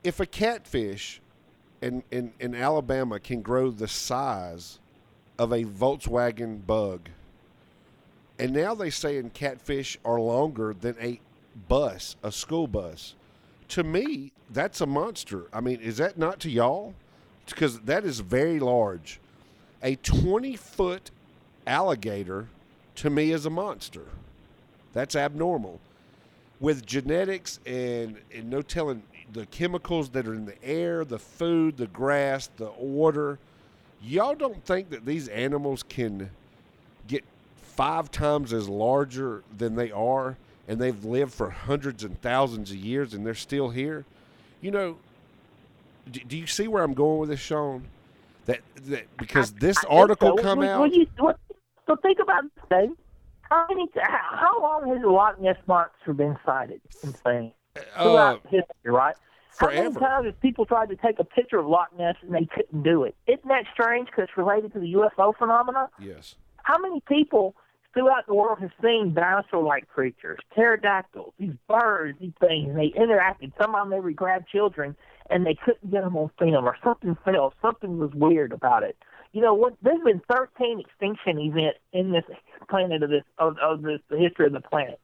if a catfish in, in, in Alabama can grow the size of a Volkswagen Bug, and now they say in catfish are longer than a bus, a school bus. To me, that's a monster. I mean, is that not to y'all? Because that is very large. A twenty-foot alligator, to me, is a monster. That's abnormal. With genetics and, and no telling the chemicals that are in the air, the food, the grass, the water, y'all don't think that these animals can get five times as larger than they are, and they've lived for hundreds and thousands of years, and they're still here? You know, do, do you see where I'm going with this, Sean? That that because this I, I article so. come when, out. When you, what, so think about this, Dave. How many? How long has the Loch Ness monster been sighted and seen throughout Uh, history? Right. How forever. many times have people tried to take a picture of Loch Ness and they couldn't do it? Isn't that strange? Because it's related to the U F O phenomena. Yes. How many people throughout the world have seen dinosaur-like creatures, pterodactyls, these birds, these things, and they interacted? Some of them they would grab children, and they couldn't get them on film, or something fell. Something was weird about it. You know what? There's been thirteen extinction events in this planet of this of, of this the history of the planet.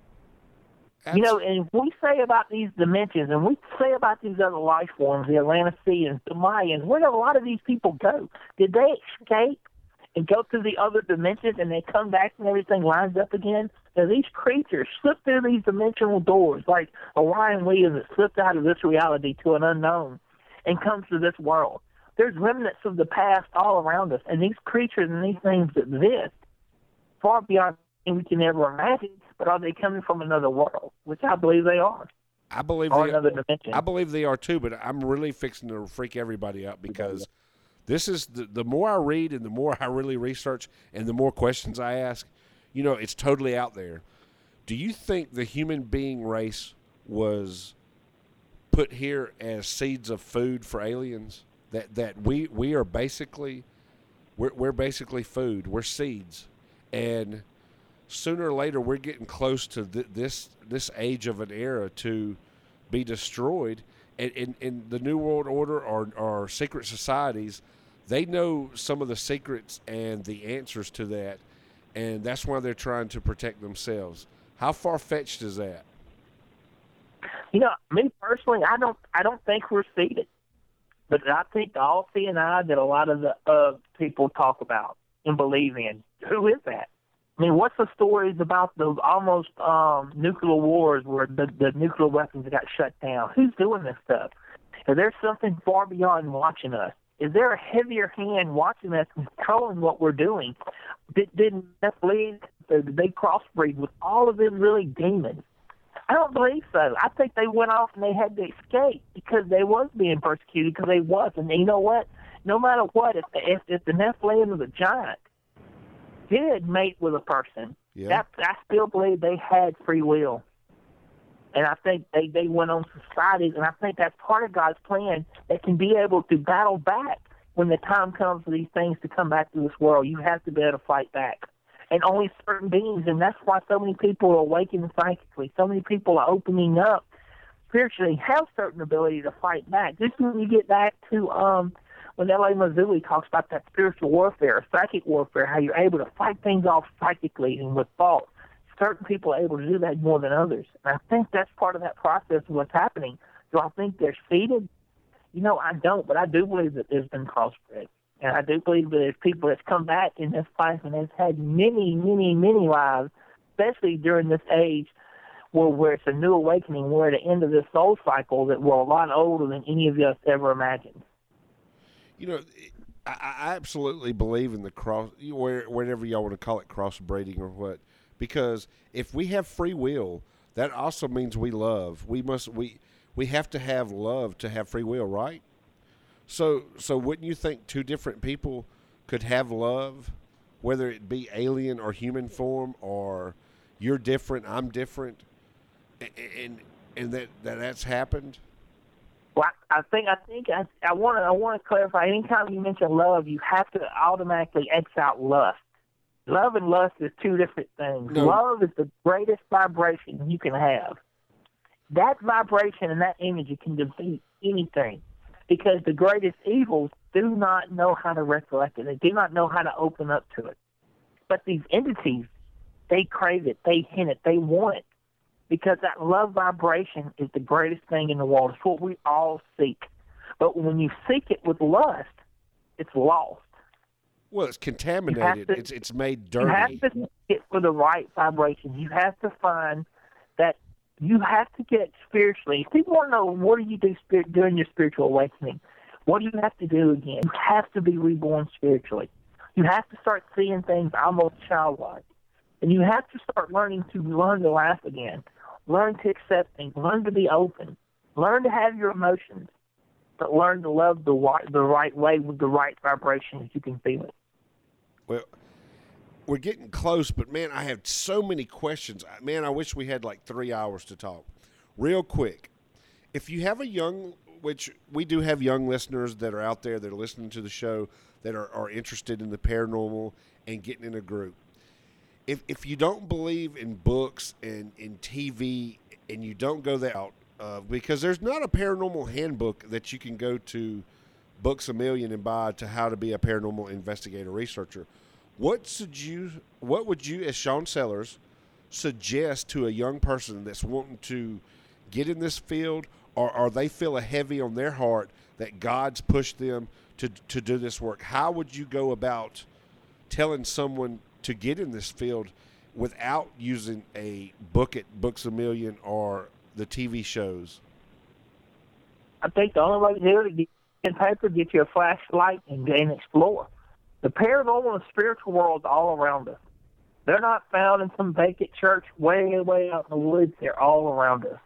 You know, and if we say about these dimensions, and we say about these other life forms, the Atlanteans, the Mayans, where did a lot of these people go? Did they escape and go through the other dimensions, and they come back and everything lines up again? Now, these creatures slip through these dimensional doors, like Orion Williams that slipped out of this reality to an unknown and comes to this world. There's remnants of the past all around us, and these creatures and these things exist far beyond anything we can ever imagine. But are they coming from another world? Which I believe they are. I believe Or they, another dimension. I believe they are too, but I'm really fixing to freak everybody out because this is the, the more I read and the more I really research and the more questions I ask, you know, it's totally out there. Do you think the human being race was put here as seeds of food for aliens? That that we we are basically we're we're basically food. We're seeds, and sooner or later we're getting close to th- this this age of an era to be destroyed. And in in the New World Order or or secret societies, they know some of the secrets and the answers to that, and that's why they're trying to protect themselves. How far fetched is that? You know, me personally, I don't I don't think we're seeded. But I think the all seeing eye that a lot of the uh, people talk about and believe in, who is that? I mean, what's the stories about the almost um, nuclear wars where the, the nuclear weapons got shut down? Who's doing this stuff? Is there something far beyond watching us? Is there a heavier hand watching us and controlling what we're doing? Did, didn't Nephilim, did they crossbreed with all of them really demons? I don't believe so. I think they went off and they had to escape because they was being persecuted because they was. And you know what? No matter what, if the, if, if the Nephilim or the giant did mate with a person, Yeah. that, I still believe they had free will. And I think they, they went on societies, and I think that's part of God's plan. They can be able to battle back when the time comes for these things to come back to this world. You have to be able to fight back. And only certain beings, and that's why so many people are awakening psychically. So many people are opening up spiritually, have certain ability to fight back. Just when you get back to um, when L A Mazzulli talks about that spiritual warfare, psychic warfare, how you're able to fight things off psychically and with thought. Certain people are able to do that more than others. And I think that's part of that process of what's happening. Do I think they're seeded? You know, I don't, but I do believe that there's been crossbred. And I do believe that there's people that's come back in this life and has had many, many, many lives, especially during this age where, where it's a new awakening. We're at the end of this soul cycle that we're a lot older than any of us ever imagined. You know, I, I absolutely believe in the cross, where, whatever y'all want to call it, crossbreeding or what. Because if we have free will, that also means we love. We must we we have to have love to have free will, right? So so wouldn't you think two different people could have love, whether it be alien or human form, or you're different, I'm different, and and that, that that's happened? Well, I, I think I think I, I want to I want to clarify. Anytime you mention love, you have to automatically X out lust. Love and lust is two different things. No. Love is the greatest vibration you can have. that vibration and that energy can defeat anything, because the greatest evils do not know how to recollect it. They do not know how to open up to it. But these entities, they crave it, they hint it, they want it, because that love vibration is the greatest thing in the world. It's what we all seek. But when you seek it with lust, it's lost. Well, it's contaminated. To, it's it's made dirty. You have to seek it for the right vibration. You have to find that you have to get spiritually. If people want to know, what do you do spirit, during your spiritual awakening? What do you have to do again? You have to be reborn spiritually. You have to start seeing things almost childlike. And you have to start learning to learn to laugh again, learn to accept things, learn to be open, learn to have your emotions, but learn to love the right, the right way with the right vibrations. You can feel it. Well, we're getting close, but, man, I have so many questions. Man, I wish we had like three hours to talk. Real quick, if you have a young, which we do have young listeners that are out there that are listening to the show that are, are interested in the paranormal and getting in a group. If if you don't believe in books and in T V and you don't go that out, uh, because there's not a paranormal handbook that you can go to Books A Million and buy to how to be a paranormal investigator researcher. What should you, what would you, as Sean Sellers, suggest to a young person that's wanting to get in this field, or, or they feel a heavy on their heart that God's pushed them to to do this work? How would you go about telling someone to get in this field without using a book at Books A Million or the T V shows? I think the only way to do it is get in paper, get you a flashlight, and, and explore. The paranormal and spiritual world is all around us. They're not found in some vacant church way, way out in the woods. They're all around us.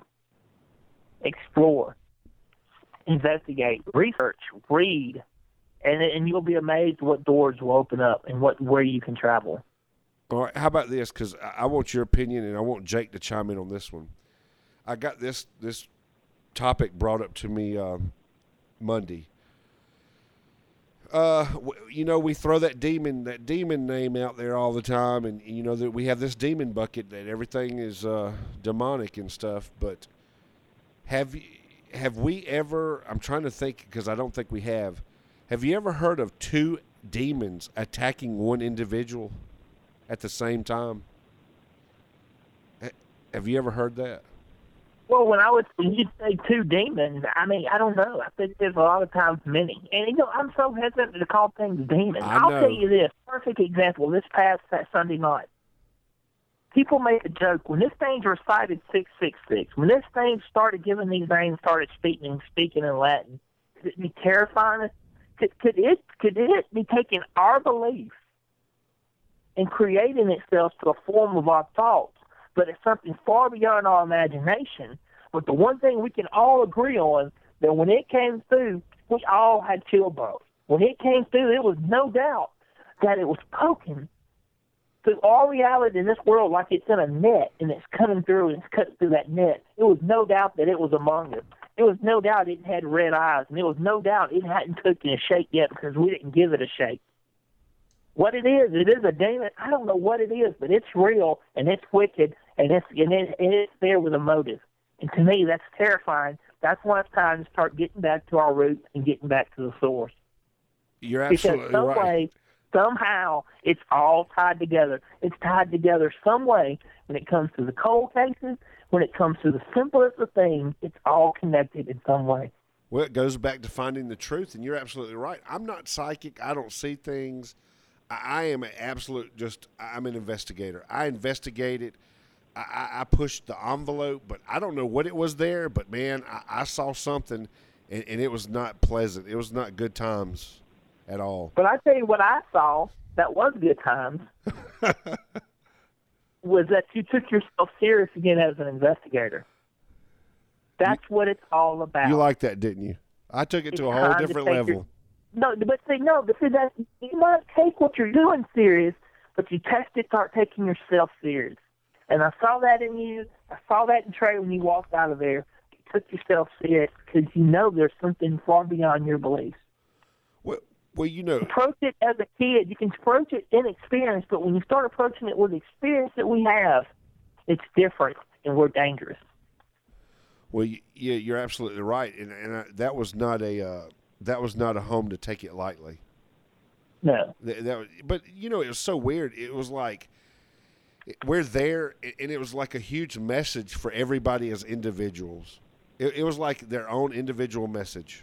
Explore, investigate, research, read, and and you'll be amazed what doors will open up and what where you can travel. All right, how about this? Because I want your opinion, and I want Jake to chime in on this one. I got this this topic brought up to me uh, Monday. Uh, you know, we throw that demon that demon name out there all the time, and you know that we have this demon bucket that everything is uh, demonic and stuff. But have you, have we ever? I'm trying to think because I don't think we have. Have you ever heard of two demons attacking one individual at the same time? Have you ever heard that? Well, when I would when you say two demons, I mean, I don't know. I think there's a lot of times many. And, you know, I'm so hesitant to call things demons. I I'll know. tell you this. Perfect example, this past that Sunday night. People make a joke. When this thing recited six six six, when this thing started giving these names, started speaking speaking in Latin, could it be terrifying? Could, could, it, could it be taking our belief and creating itself to a form of our thoughts? But it's something far beyond our imagination. But the one thing we can all agree on, that when it came through, we all had chill bumps. When it came through, there was no doubt that it was poking through all reality in this world like it's in a net, and it's coming through and it's cutting through that net. It was no doubt that it was among us. It was no doubt it had red eyes, and it was no doubt it hadn't taken a shake yet because we didn't give it a shake. What it is, it is a demon. I don't know what it is, but it's real, and it's wicked, and it's and, it, and it's there with a motive. And to me, that's terrifying. That's when it's time to start getting back to our roots and getting back to the source. You're absolutely because some right. way, somehow, it's all tied together. It's tied together some way when it comes to the cold cases, when it comes to the simplest of things, it's all connected in some way. Well, it goes back to finding the truth, and you're absolutely right. I'm not psychic. I don't see things. I am an absolute just, I'm an investigator. I investigate it. I, I pushed the envelope, but I don't know what it was there. But, man, I, I saw something, and, and it was not pleasant. It was not good times at all. But I tell you what I saw that was good times was that you took yourself serious again as an investigator. That's you, what it's all about. You liked that, didn't you? I took it it's to a whole different level. Your, no, but see, no, but see, that you might take what you're doing serious, but you test it, start taking yourself serious. And I saw that in you. I saw that in Trey when you walked out of there. You took yourself serious because you know there's something far beyond your beliefs. Well, well, you know. Approach it as a kid. You can approach it inexperienced, but when you start approaching it with the experience that we have, it's different, and we're dangerous. Well, y- yeah, you're absolutely right, and and I, that was not a uh, that was not a home to take it lightly. No. That, that was, but you know, it was so weird. It was like we're there, and it was like a huge message for everybody as individuals. It, it was like their own individual message.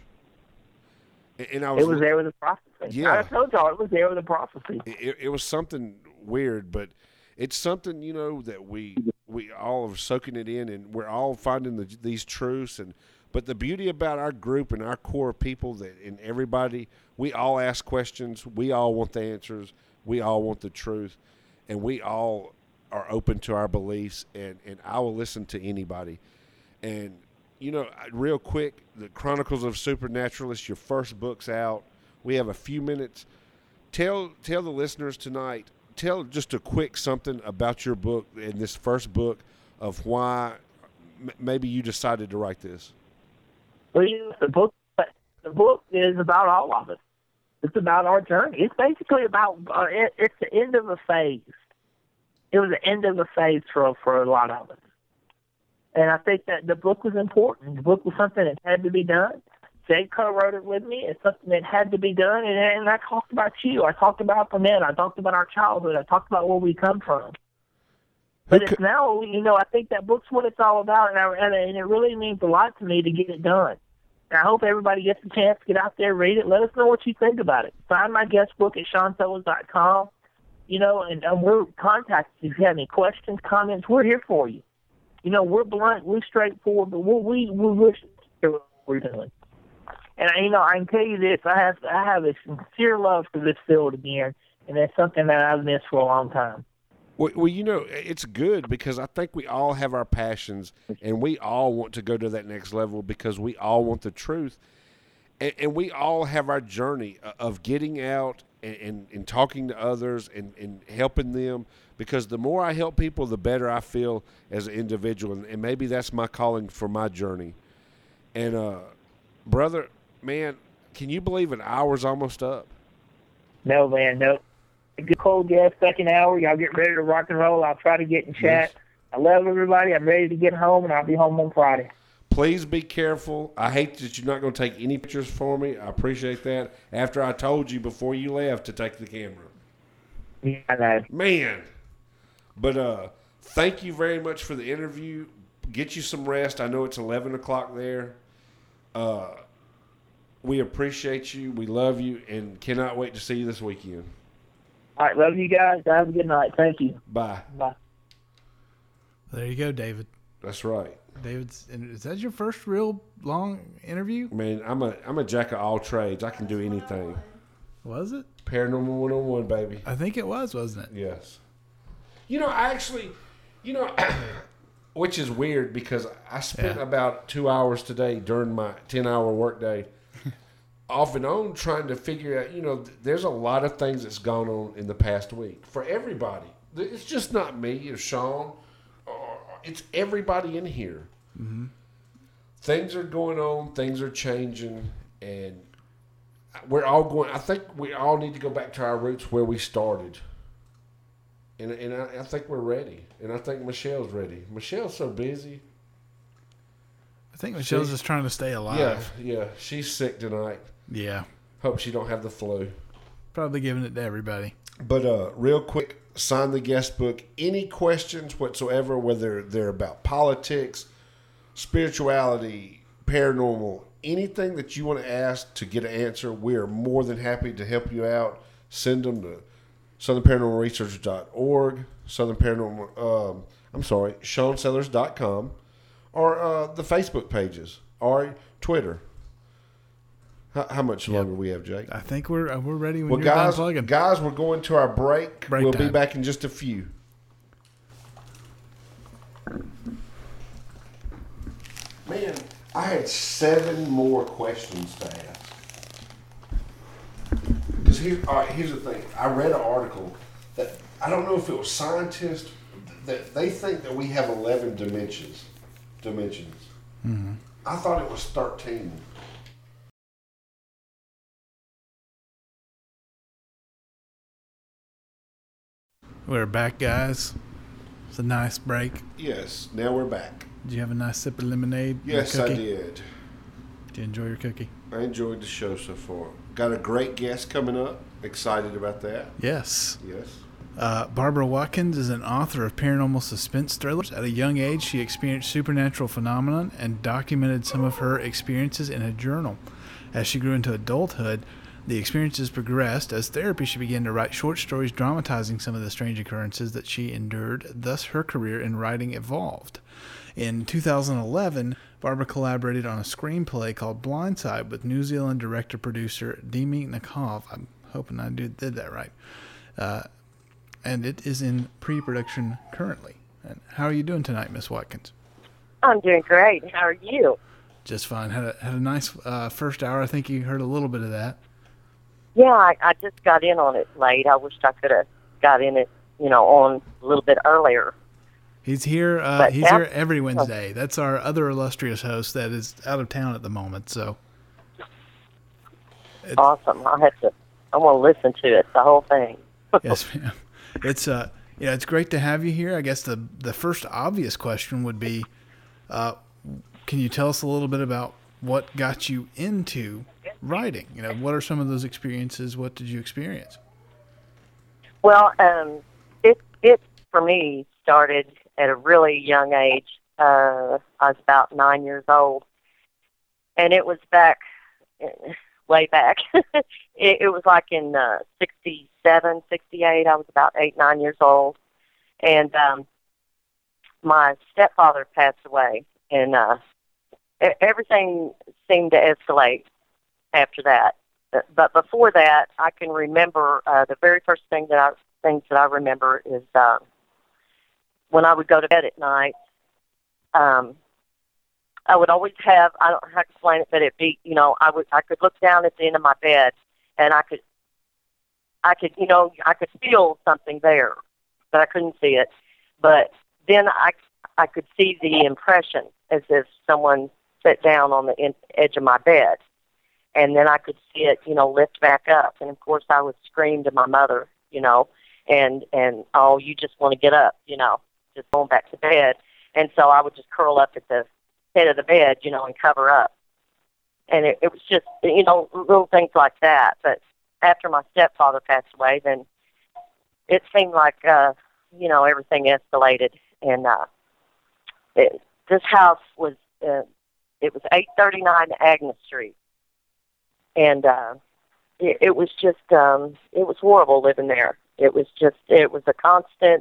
And, and I was, It was there with a prophecy. Yeah. I told y'all it was there with a prophecy. It, it was something weird, but it's something, you know, that we we all are soaking it in, and we're all finding the, these truths. And but the beauty about our group and our core of people, that and everybody, we all ask questions, we all want the answers, we all want the truth, and we all are open to our beliefs. And, and I will listen to anybody. And you know, real quick, the Chronicles of Supernaturalists, your first book's out. We have a few minutes. Tell tell the listeners tonight, tell just a quick something about your book and this first book of why m- maybe you decided to write this. Well, you know, the book, the book is about all of us. It's about our journey. It's basically about, uh, it, it's the end of a phase. It was the end of a phase for, for a lot of us. And I think that the book was important. The book was something that had to be done. Jake co-wrote it with me. It's something that had to be done. And, and I talked about you. I talked about Panetta. I talked about our childhood. I talked about where we come from. But it's now, you know, I think that book's what it's all about. And, I, and, and it really means a lot to me to get it done. And I hope everybody gets a chance to get out there, read it. Let us know what you think about it. Find my guest book at sean sellers dot com. You know, and, and we're contacted. If you have any questions, comments, we're here for you. You know, we're blunt, we're straightforward, but we're, we we wish what we're doing. And you know, I can tell you this: I have I have a sincere love for this field again, and that's something that I've missed for a long time. Well, well, you know, it's good because I think we all have our passions, and we all want to go to that next level because we all want the truth, and, and we all have our journey of getting out and, and, and talking to others and, and helping them. Because the more I help people, the better I feel as an individual. And, and maybe that's my calling for my journey. And, uh, brother, man, can you believe an hour's almost up? No, man, no. Good cold gas, second hour. Y'all get ready to rock and roll. I'll try to get in chat. Yes. I love everybody. I'm ready to get home, and I'll be home on Friday. Please be careful. I hate that you're not going to take any pictures for me. I appreciate that. After I told you before you left to take the camera. Yeah, I know. Man. But uh, thank you very much for the interview. Get you some rest. I know it's eleven o'clock there. Uh, we appreciate you. We love you and cannot wait to see you this weekend. All right. Love you guys. Have a good night. Thank you. Bye. Bye. There you go, David. That's right. David's. And is that your first real long interview? Man, I'm a I'm a jack of all trades. I can do anything. Was it? Paranormal one oh one, baby. I think it was, wasn't it? Yes. You know, I actually, you know, which is weird because I spent Yeah. about two hours today during my ten-hour workday off and on trying to figure out, you know, th- there's a lot of things that's gone on in the past week for everybody. It's just not me or Sean. Or it's everybody in here. Mm-hmm. Things are going on. Things are changing. And we're all going, I think we all need to go back to our roots where we started. And and I, I think we're ready. And I think Michelle's ready. Michelle's so busy. I think Michelle's She- just trying to stay alive. Yeah, yeah. She's sick tonight. Yeah. Hope she don't have the flu. Probably giving it to everybody. But uh, real quick, sign the guest book. Any questions whatsoever, whether they're about politics, spirituality, paranormal, anything that you want to ask to get an answer, we are more than happy to help you out. Send them to southern paranormal research dot org, Southern Paranormal, um, I'm sorry, sean sellers dot com, or uh, the Facebook pages, or Twitter. How, how much longer we have, Jake? I think we're uh, we're ready when Well, you're guys, done plugging. guys, we're going to our break. Break we'll be time. back in just a few. Man, I had seven more questions to ask. Because here, all right, here's the thing. I read an article that I don't know if it was scientists that they think that we have eleven dimensions. Dimensions. Mm-hmm. I thought it was thirteen. We're back, guys. It's a nice break. Yes. Now we're back. Did you have a nice sip of lemonade? and a Yes, I cookie? did. Did you enjoy your cookie? I enjoyed the show so far. Got a great guest coming up. Excited about that. Yes. Yes. Uh, Barbara Watkins is an author of paranormal suspense thrillers. At a young age, she experienced supernatural phenomenon and documented some of her experiences in a journal. As she grew into adulthood, the experiences progressed. As therapy, she began to write short stories dramatizing some of the strange occurrences that she endured. Thus, her career in writing evolved. In two thousand eleven, Barbara collaborated on a screenplay called Blindside with New Zealand director-producer Demi Nakov. I'm hoping I did, did that right. Uh, and it is in pre-production currently. And how are you doing tonight, Miss Watkins? I'm doing great. How are you? Just fine. Had a, had a nice uh, first hour. I think you heard a little bit of that. Yeah, I, I just got in on it late. I wished I could have got in it, you know, on a little bit earlier. He's here. Uh, But he's that- here every Wednesday. That's our other illustrious host that is out of town at the moment. So Awesome. I have to. I want to listen to it, the whole thing. yes, ma'am. It's uh, yeah, it's great to have you here. I guess the the first obvious question would be, uh, can you tell us a little bit about what got you into writing? You know, what are some of those experiences? What did you experience? Well, um, it it for me started at a really young age. Uh, I was about nine years old, and it was back, way back. it, it was like in uh, sixty-seven, sixty-eight. I was about eight, nine years old, and um, my stepfather passed away, and uh, e- everything seemed to escalate after that. But, but before that, I can remember uh, the very first thing that I things that I remember is uh, when I would go to bed at night. Um, I would always have, I don't know how to explain it, but it'd be, you know, I would, I could look down at the end of my bed and I could, I could, you know, I could feel something there, but I couldn't see it. But then I, I could see the impression as if someone sat down on the in, edge of my bed. And then I could see it, you know, lift back up. And of course I would scream to my mother, you know, and, and, oh, you just want to get up, you know, just going back to bed. And so I would just curl up at the head of the bed, you know, and cover up. And it, it was just, you know, little things like that. But after my stepfather passed away, then it seemed like, uh, you know, everything escalated. And uh, it, this house was, uh, it was eight thirty-nine Agnes Street. And uh, it, it was just, um, it was horrible living there. It was just, it was a constant,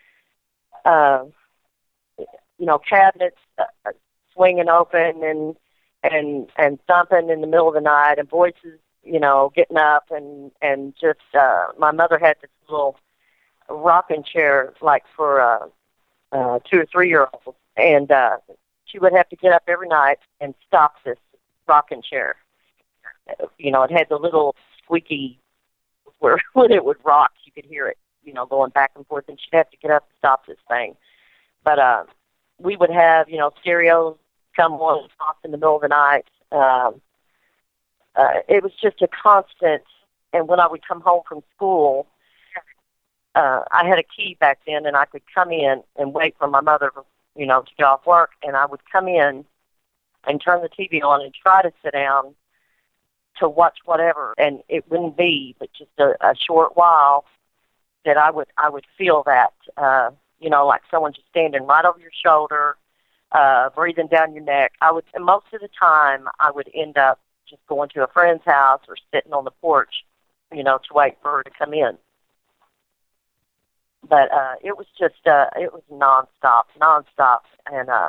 uh, you know, cabinets uh, swinging open and and and thumping in the middle of the night, and voices, you know, getting up, and and just uh, my mother had this little rocking chair like for uh, uh, two or three year olds, and uh, she would have to get up every night and stop this rocking chair. You know, it had the little squeaky where when it would rock, you could hear it, you know, going back and forth, and she'd have to get up and stop this thing. But uh, we would have, you know, stereos come on and off in the middle of the night. Um, uh, it was just a constant. And when I would come home from school, uh, I had a key back then, and I could come in and wait for my mother, you know, to get off work. And I would come in and turn the T V on and try to sit down to watch whatever. And it wouldn't be but just a, a short while that I would I would feel that. Uh, you know, like someone just standing right over your shoulder, uh, breathing down your neck. I would, and most of the time, I would end up just going to a friend's house or sitting on the porch, you know, to wait for her to come in. But uh, it was just, uh, it was nonstop, nonstop. And, uh,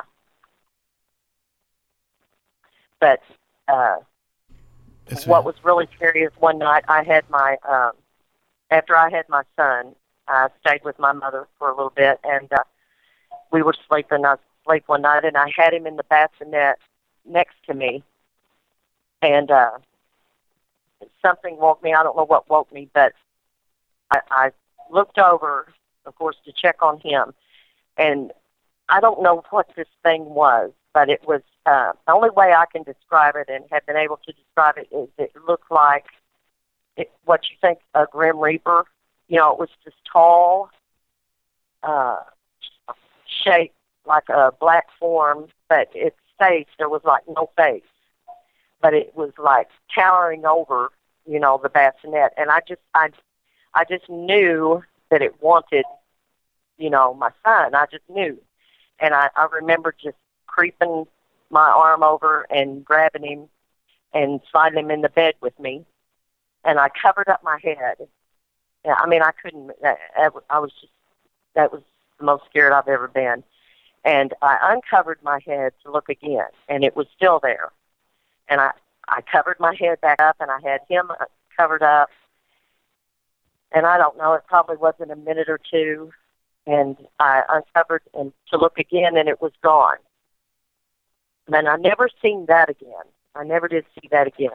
but uh, Yes, what ma'am. was really scary is one night I had my, um, after I had my son, I stayed with my mother for a little bit, and uh, we were sleeping. I was asleep one night, and I had him in the bassinet next to me, and uh, something woke me. I don't know what woke me, but I, I looked over, of course, to check on him, and I don't know what this thing was, but it was, uh, the only way I can describe it and have been able to describe it is it looked like it, what you think a Grim Reaper. You know, it was this tall uh, shape like a black form, but its face, there was like no face. But it was like towering over, you know, the bassinet. And I just, I, I just knew that it wanted, you know, my son. I just knew. And I, I remember just creeping my arm over and grabbing him and sliding him in the bed with me. And I covered up my head. Yeah, I mean, I couldn't, I, I was just, that was the most scared I've ever been. And I uncovered my head to look again, and it was still there. And I, I covered my head back up, and I had him covered up. And I don't know, it probably wasn't a minute or two. And I uncovered and to look again, and it was gone. And I never seen that again. I never did see that again.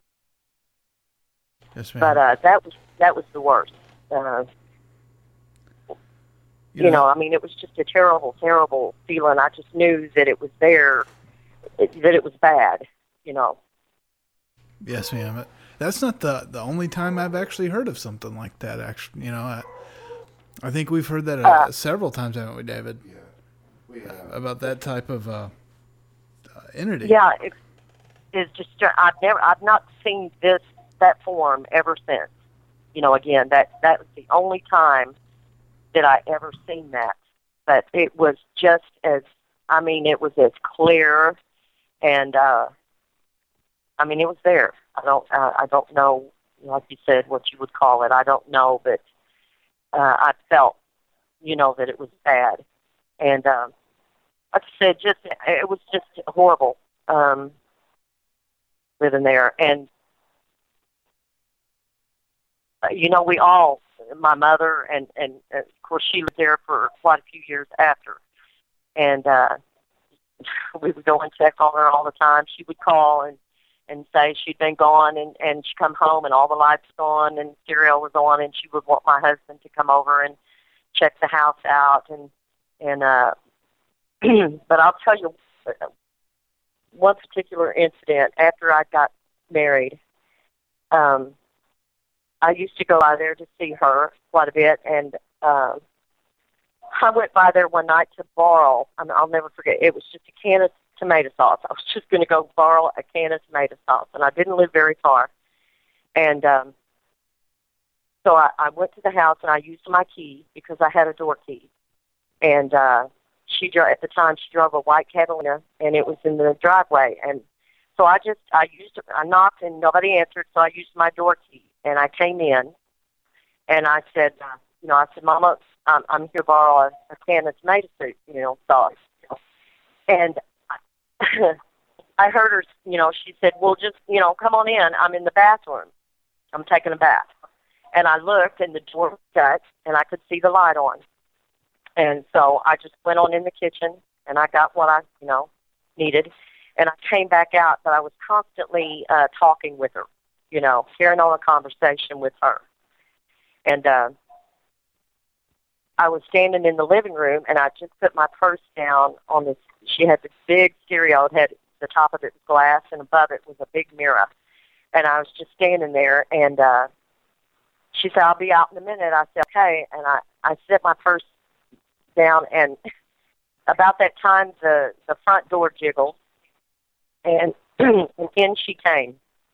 Yes, ma'am. But uh, that was that was the worst. Uh, you, you know, know, I mean, it was just a terrible, terrible feeling. I just knew that it was there, it, that it was bad. You know. Yes, ma'am. That's not the the only time I've actually heard of something like that. Actually, you know, I, I think we've heard that uh, uh, several times, haven't we, David? Yeah, we have. Uh, about that type of uh, uh, entity. Yeah, it, it's just I've never, I've not seen this that form ever since. You know, again, that that was the only time that I ever seen that. But it was just as, I mean, it was as clear, and uh, I mean, it was there. I don't, uh, I don't know, like you said, what you would call it. I don't know, but uh, I felt, you know, that it was bad, and um, like I said, just it was just horrible um, living there, and uh, you know, we all, my mother, and and uh, of course, she lived there for quite a few years after, and uh, we would go and check on her all the time. She would call and. and say she'd been gone, and, and she'd come home and all the lights gone and stereo was on, and she would want my husband to come over and check the house out. And, and, uh, but I'll tell you one particular incident after I got married. Um, I used to go by there to see her quite a bit, and, uh, I went by there one night to borrow, I mean, I'll never forget, it was just a can of tomato sauce. I was just going to go borrow a can of tomato sauce, and I didn't live very far. And um, so I, I went to the house, and I used my key because I had a door key. And uh, she dro- at the time, she drove a white Catalina, and it was in the driveway. And so I just, I used, I knocked, and nobody answered, so I used my door key. And I came in, and I said, uh, you know, I said, Mama, I'm, I'm here to borrow a, a can of tomato soup, you know, sauce. And I heard her, you know, she said, well, just, you know, come on in. I'm in the bathroom. I'm taking a bath. And I looked, and the door was shut, and I could see the light on. And so I just went on in the kitchen, and I got what I, you know, needed. And I came back out, but I was constantly uh, talking with her, you know, carrying on a conversation with her. And uh, I was standing in the living room, and I just put my purse down on this. She had this big stereo. It had the top of it was glass, and above it was a big mirror. And I was just standing there, and uh, she said, I'll be out in a minute. I said, okay. And I, I set my purse down, and about that time, the, the front door jiggled, and, and in she came.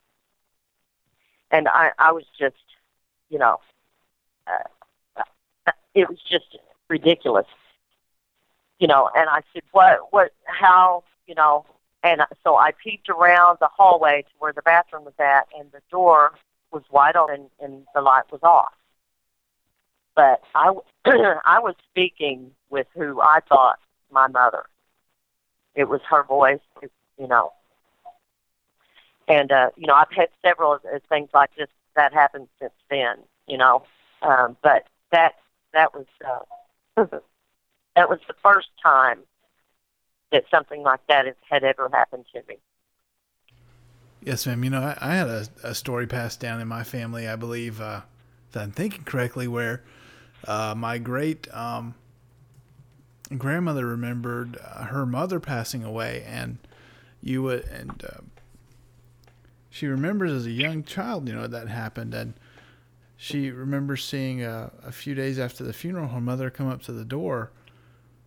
And I, I was just, you know, uh, it was just ridiculous. You know, and I said, what, what, how, you know, and so I peeped around the hallway to where the bathroom was at, and the door was wide open and the light was off. But I, I was speaking with who I thought my mother. It was her voice, you know. And, uh, you know, I've had several things like this that happened since then, you know. Um, but that, that was, uh, that was the first time that something like that had ever happened to me. Yes, ma'am. You know, I, I had a, a story passed down in my family, I believe, uh, if I'm thinking correctly, where uh, my great um, grandmother remembered uh, her mother passing away, and you would, and uh, she remembers as a young child, you know, that happened, and she remembers seeing uh, a few days after the funeral, her mother come up to the door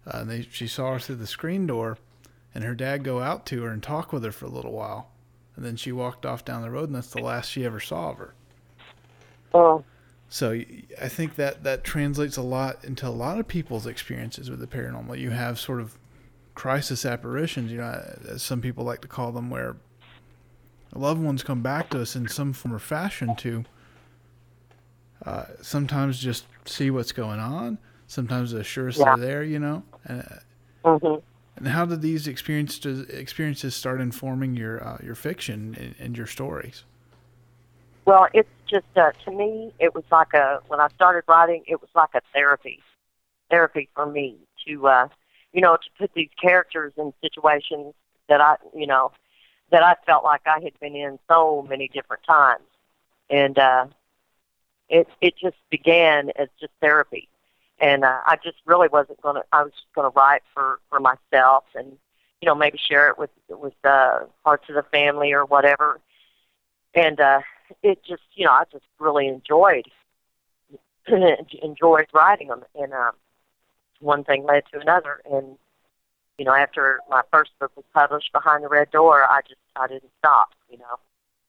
Uh, and they, she saw her through the screen door, and her dad go out to her and talk with her for a little while. And then she walked off down the road, and that's the last she ever saw of her. Oh. So I think that, that translates a lot into a lot of people's experiences with the paranormal. You have sort of crisis apparitions, you know, as some people like to call them, where loved ones come back to us in some form or fashion to uh, sometimes just see what's going on, sometimes assure us Yeah. they're there, you know. And, Mhm. and how did these experiences experiences start informing your uh, your fiction and, and your stories? Well, it's just uh, to me, it was like a when I started writing, it was like a therapy, therapy for me to, uh, you know, to put these characters in situations that I, you know, that I felt like I had been in so many different times, and uh, it it just began as just therapy, and uh, I just really wasn't gonna. I was just gonna write for for myself, and you know, maybe share it with with uh, parts of the family or whatever, and uh, it just, you know, I just really enjoyed enjoyed writing them, and um, one thing led to another, and you know, after my first book was published, Behind the Red Door, I just I didn't stop, you know.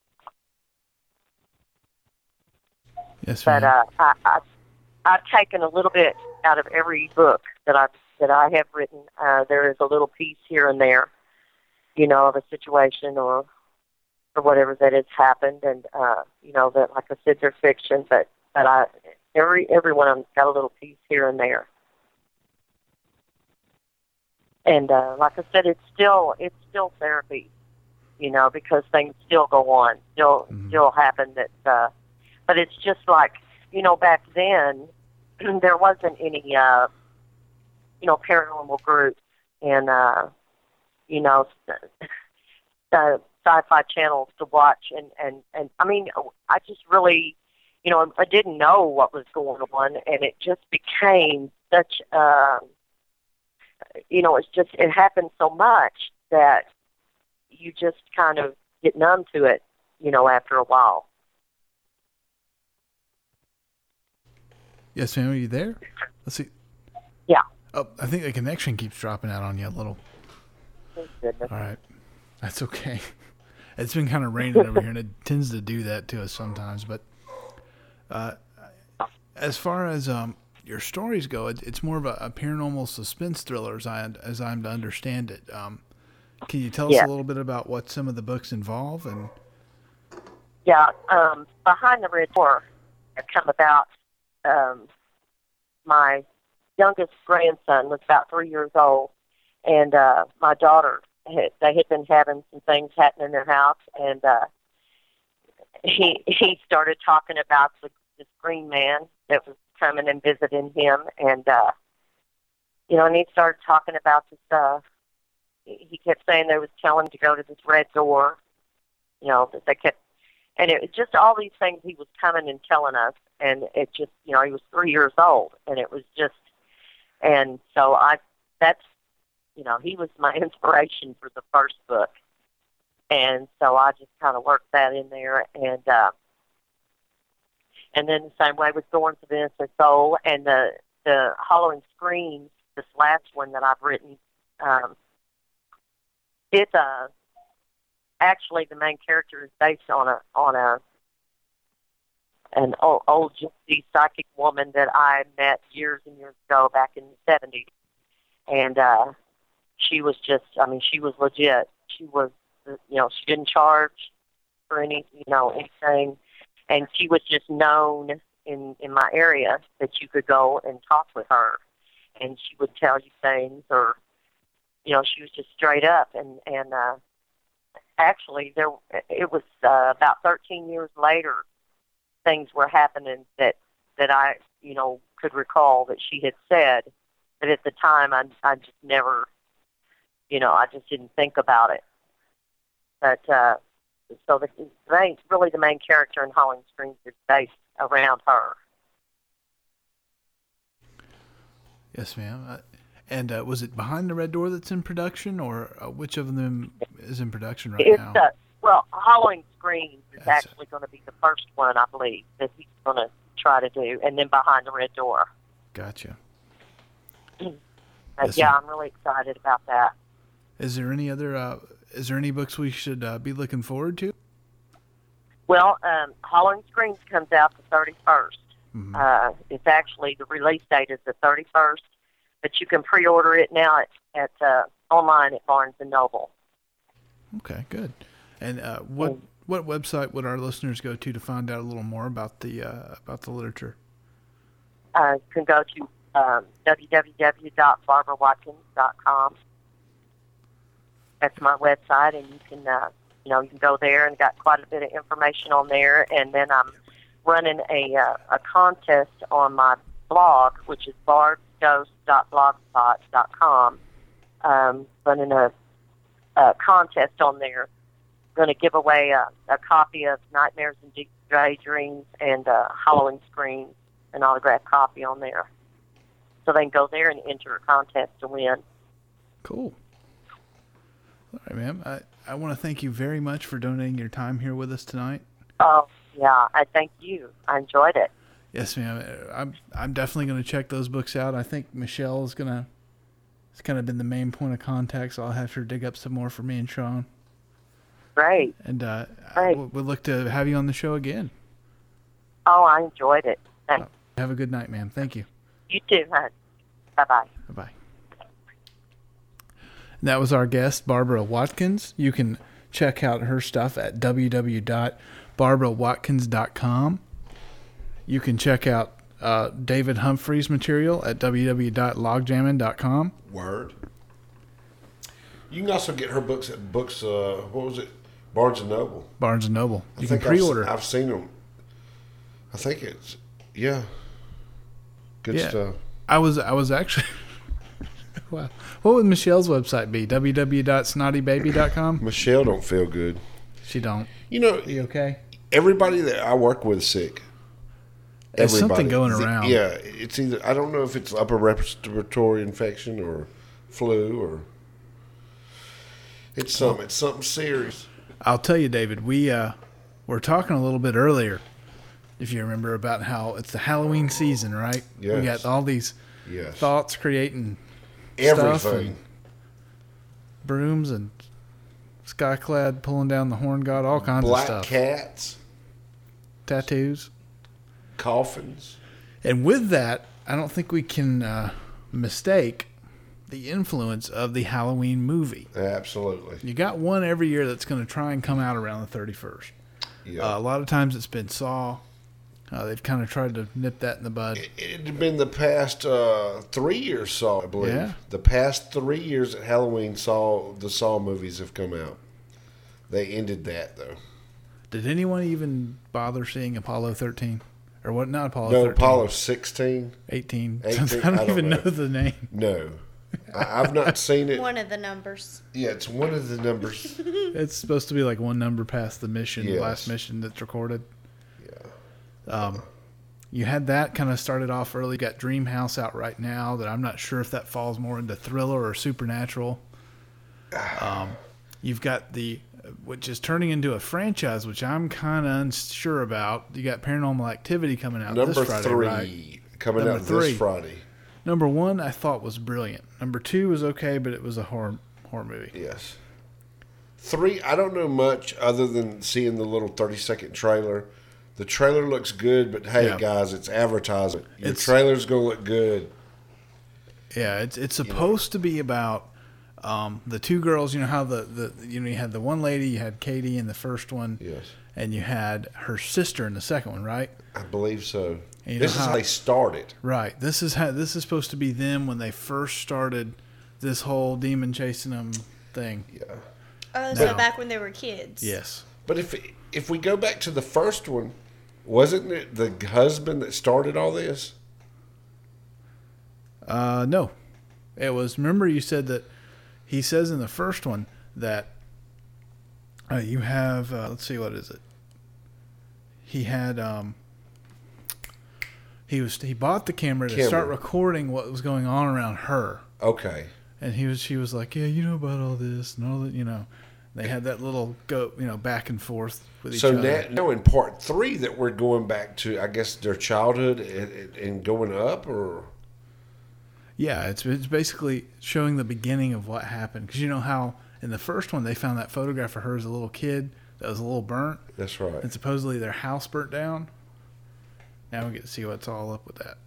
Yes, But ma'am. uh, I, I I've taken a little bit out of every book that I that I have written. Uh, there is a little piece here and there, you know, of a situation or or whatever that has happened, and uh, you know, that, like I said, they're fiction, but but I every every one of them's got a little piece here and there. And uh, like I said, it's still it's still therapy, you know, because things still go on, still Mhm. still happen. That, uh, but it's just like, you know, back then there wasn't any, uh, you know, paranormal groups and uh, you know, the sci-fi channels to watch, and and and I mean, I just really, you know, I didn't know what was going on, and it just became such. Uh, You know, it's just, it happens so much that you just kind of get numb to it, you know, after a while. Yes, ma'am. Are you there? Let's see. Yeah. Oh, I think the connection keeps dropping out on you a little. Thank goodness. All right. That's okay. It's been kind of raining over here, and it tends to do that to us sometimes. But uh, as far as um, your stories go, it, it's more of a, a paranormal suspense thriller, as, I, as I'm to understand it. Um, can you tell us Yeah. a little bit about what some of the books involve? And Yeah, um, Behind the Red Door had come about. Um, my youngest grandson was about three years old, and uh, my daughter, had, they had been having some things happen in their house, and uh, he he started talking about the, this green man that was coming and visiting him, and uh, you know, and he started talking about this. Uh, he kept saying they was telling him to go to this red door, you know, that they kept, and it was just all these things he was coming and telling us, and it just, you know, he was three years old, and it was just, and so I, that's, you know, he was my inspiration for the first book, and so I just kind of worked that in there, and uh, and then the same way with Thorns of Innocent Soul, and the the Hollowing Screams, this last one that I've written, um, it's a, actually the main character is based on a on a an old, old gypsy psychic woman that I met years and years ago back in the seventies, and uh, she was just, I mean, she was legit. She was, you know, she didn't charge for any, you know, anything, and she was just known in in my area that you could go and talk with her, and she would tell you things, or, you know, she was just straight up, and and uh, actually there it was uh, about thirteen years later, things were happening that that I, you know, could recall that she had said, but at the time I I just never, you know, I just didn't think about it. But uh, so the main, really the main character in Hollowing Screams is based around her. yes, ma'am. Uh, and uh, was it Behind the Red Door that's in production, or uh, which of them is in production right It's now? uh, well, Hollowing Screams is That's- actually going to be the first one, I believe, that he's going to try to do, and then Behind the Red Door. Gotcha. But Yes, yeah, ma'am. I'm really excited about that. Is there any other? Uh, is there any books we should uh, be looking forward to? Well, um, Hollowing Screens comes out the thirty-first. Mhm. Uh, it's actually, the release date is the thirty-first, but you can pre-order it now at, at uh, online at Barnes and Noble. Okay, good. And uh, what Mm. what website would our listeners go to to find out a little more about the uh, about the literature? Uh, you can go to um, w w w dot barbara watkins dot com. That's my website, and you can, uh, you know, you can go there and got quite a bit of information on there. And then I'm running a uh, a contest on my blog, which is barbs ghost dot blogspot dot com. Um, running a, a contest on there. Going to give away a, a copy of Nightmares and Deep Daydreams and uh, Halloween Screens, an autographed copy on there. So they can go there and enter a contest to win. Cool. All right, ma'am. I, I want to thank you very much for donating your time here with us tonight. Oh, yeah, I thank you. I enjoyed it. Yes, ma'am. I'm I'm definitely going to check those books out. I think Michelle is going to. It's kind of been the main point of contact, so I'll have her dig up some more for me and Sean. Great. And uh, Great. we'll, we'll look to have you on the show again. Oh, I enjoyed it. Thanks. Have a good night, ma'am. Thank you. You too, hon. Bye-bye. Bye-bye. And that was our guest, Barbara Watkins. You can check out her stuff at w w w dot barbara watkins dot com. You can check out uh, David Humphrey's material at w w w dot logjammin dot com. Word. You can also get her books at books. Uh, what was it? Barnes and Noble. Barnes and Noble. I You can think I've se- pre-order. I've, seen them. I think it's yeah. Good Yeah. stuff. I was I was actually. Wow. What would Michelle's website be? w w w dot snotty baby dot com. Michelle don't feel good. She don't. You know, You okay? everybody that I work with is sick. There's something Everybody. going The- around. Yeah, it's either I don't know if it's upper respiratory infection or flu or it's something. It's something serious. I'll tell you, David, we uh, were talking a little bit earlier, if you remember, about how it's the Halloween season, right? We Yes. got all these Yes, thoughts creating stuff everything. and brooms and Skyclad pulling down the horn god, all kinds Black of stuff. cats, Tattoos. coffins. And with that, I don't think we can uh, mistake the influence of the Halloween movie. Absolutely. You got one every year that's going to try and come out around the thirty-first. Yeah. Uh, a lot of times it's been Saw. Uh, they've kind of tried to nip that in the bud. It had been the past uh, three years Saw, I believe. Yeah. The past three years at Halloween, Saw the Saw movies have come out. They ended that though. Did anyone even bother seeing Apollo thirteen? Or what? Not Apollo No, thirteen. Apollo sixteen. eighteen. eighteen, I don't I don't even know. know the name. No, I, I've not seen it. One of the numbers. Yeah, it's one of the numbers. It's supposed to be like one number past the mission, the Yes. last mission that's recorded. Yeah. Um, you had that kind of started off early. You got Dream House out right now that I'm not sure if that falls more into thriller or supernatural. Um, you've got the, which is turning into a franchise, which I'm kind of unsure about. You got Paranormal Activity coming out Number this Friday, three right? coming Number out three. this Friday. Number one, I thought was brilliant. Number two was okay, but it was a horror horror movie. Yes. Three, I don't know much other than seeing the little thirty second trailer. The trailer looks good, but hey, Yeah. guys, it's advertising. Your It's- trailer's going to look good. Yeah, it's it's supposed to be about um, the two girls. You know how the, the you know you had the one lady, you had Katie in the first one, Yes. and you had her sister in the second one, right? I believe so. And you This know is how- how they started. Right. This is how this is supposed to be them when they first started this whole demon chasing them thing. Yeah. Oh, so No. back when they were kids. Yes. But if if we go back to the first one, wasn't it the husband that started all this? Uh, no, it was. Remember, you said that he says in the first one that uh, you have. Uh, let's see, what is it? He had. Um, he was. He bought the camera to Camera. start recording what was going on around her, Okay. and he was. She was like, "Yeah, you know about all this and all that. You know." They had that little go, you know, back and forth with each So other. now, now in part three that we're going back to, I guess, their childhood and, and going up, or Yeah, it's it's basically showing the beginning of what happened. Because you know how in the first one they found that photograph of her as a little kid that was a little burnt. That's right. And supposedly their house burnt down. Now we get to see what's all up with that.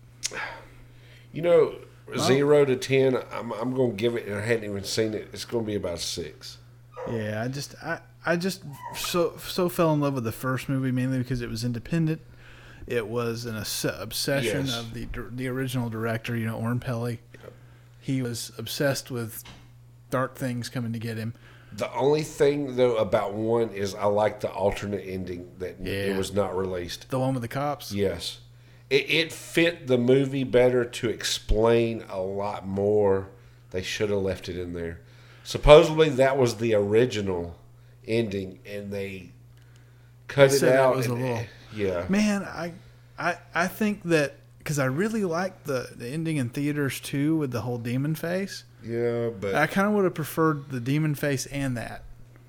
You know, Well, zero to ten, I'm I'm gonna give it, and I hadn't even seen it. It's gonna be about a six. Yeah, I just I, I just so so fell in love with the first movie mainly because it was independent. It was an obs- obsession Yes. of the the original director, you know, Oren Peli. He was obsessed with dark things coming to get him. The only thing though about one is I like the alternate ending that Yeah. it was not released. The one with the cops. Yes, it, it fit the movie better to explain a lot more. They should have left it in there. Supposedly that was the original ending, and they cut They it said it out. was a and- little- yeah, Man, I I I think that because I really liked the the ending in theaters too with the whole demon face. yeah, but I kind of would have preferred the demon face and that.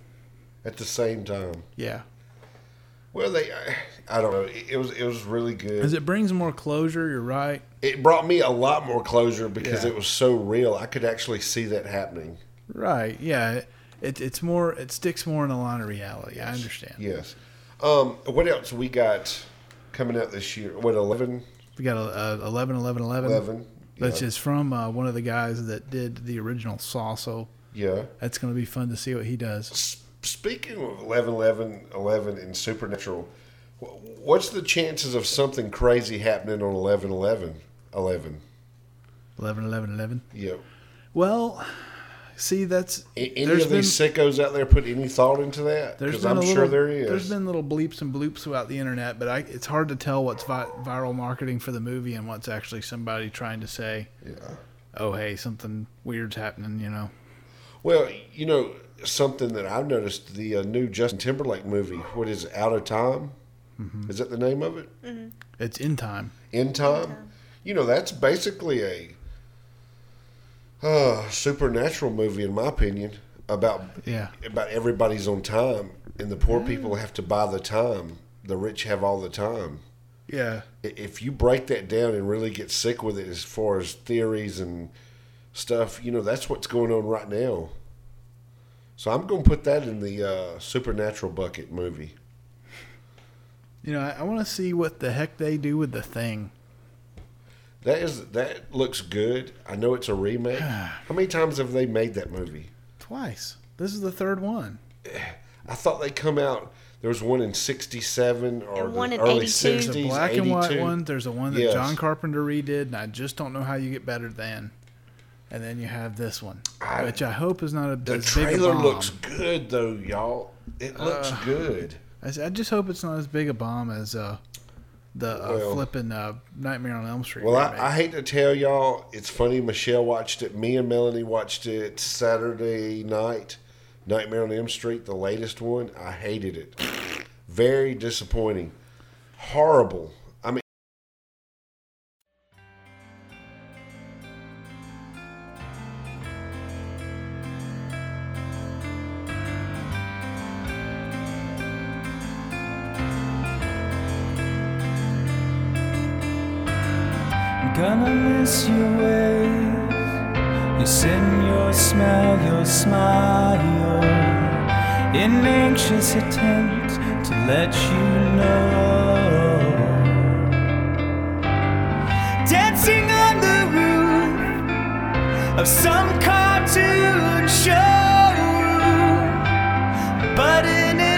at the same time, Yeah, well, they I, I don't know. It, it was it was really good. because it brings more closure. You're right. It brought me a lot more closure because Yeah. it was so real. I could actually see that happening. Right. Yeah. It, it it's more. It sticks more in the line of reality. I understand. Yes. Um, what else we got coming out this year? What, eleven? We got a, a eleven, eleven, eleven. eleven. Which Yeah. is from uh, one of the guys that did the original Saw. So Yeah. that's going to be fun to see what he does. S- Speaking of eleven, eleven, eleven and Supernatural, wh- what's the chances of something crazy happening on eleven, eleven, eleven? eleven, eleven, eleven. Yeah. Well, see, that's A- Any there's of these sickos out there put any thought into that? There's Because been I'm a sure little, there is. There's been little bleeps and bloops throughout the internet, but I, it's hard to tell what's vi- viral marketing for the movie and what's actually somebody trying to say, Yeah. "Oh, hey, something weird's happening," you know. Well, you know, something that I've noticed, the uh, new Justin Timberlake movie, what is it, Out of Time? Mm-hmm. Is that the name of it? It's in time. In Time? You know, that's basically a uh, supernatural movie, in my opinion, about Yeah. about everybody's on time, and the poor people have to buy the time. The rich have all the time. Yeah. I- If you break that down and really get sick with it as far as theories and stuff, you know, that's what's going on right now. So I'm going to put that in the uh, supernatural bucket movie. You know, I, I want to see what the heck they do with the Thing. That is that looks good. I know it's a remake. How many times have they made that movie? Twice. This is the third one. I thought they come out. There was one in sixty-seven or And one the in early eighty-two. There's sixties, a black and white eighty-two. one. There's a one that Yes. John Carpenter redid, and I just don't know how you get better than. And then you have this one, I- which I hope is not a The as big a trailer bomb. looks good though, y'all. It looks Uh, good. I s- I just hope it's not as big a bomb as uh, the uh, Well- flipping uh, Nightmare on Elm Street. Well, remake. I, I hate to tell y'all, it's funny. Michelle watched it. Me and Melanie watched it Saturday night. Nightmare on Elm Street, the latest one. I hated it. Very disappointing. Horrible. I mean, I'm gonna miss your ways, your sin, your smell, your smile, in anxious attempt to let you know. Dancing on the roof of some cartoon show, but in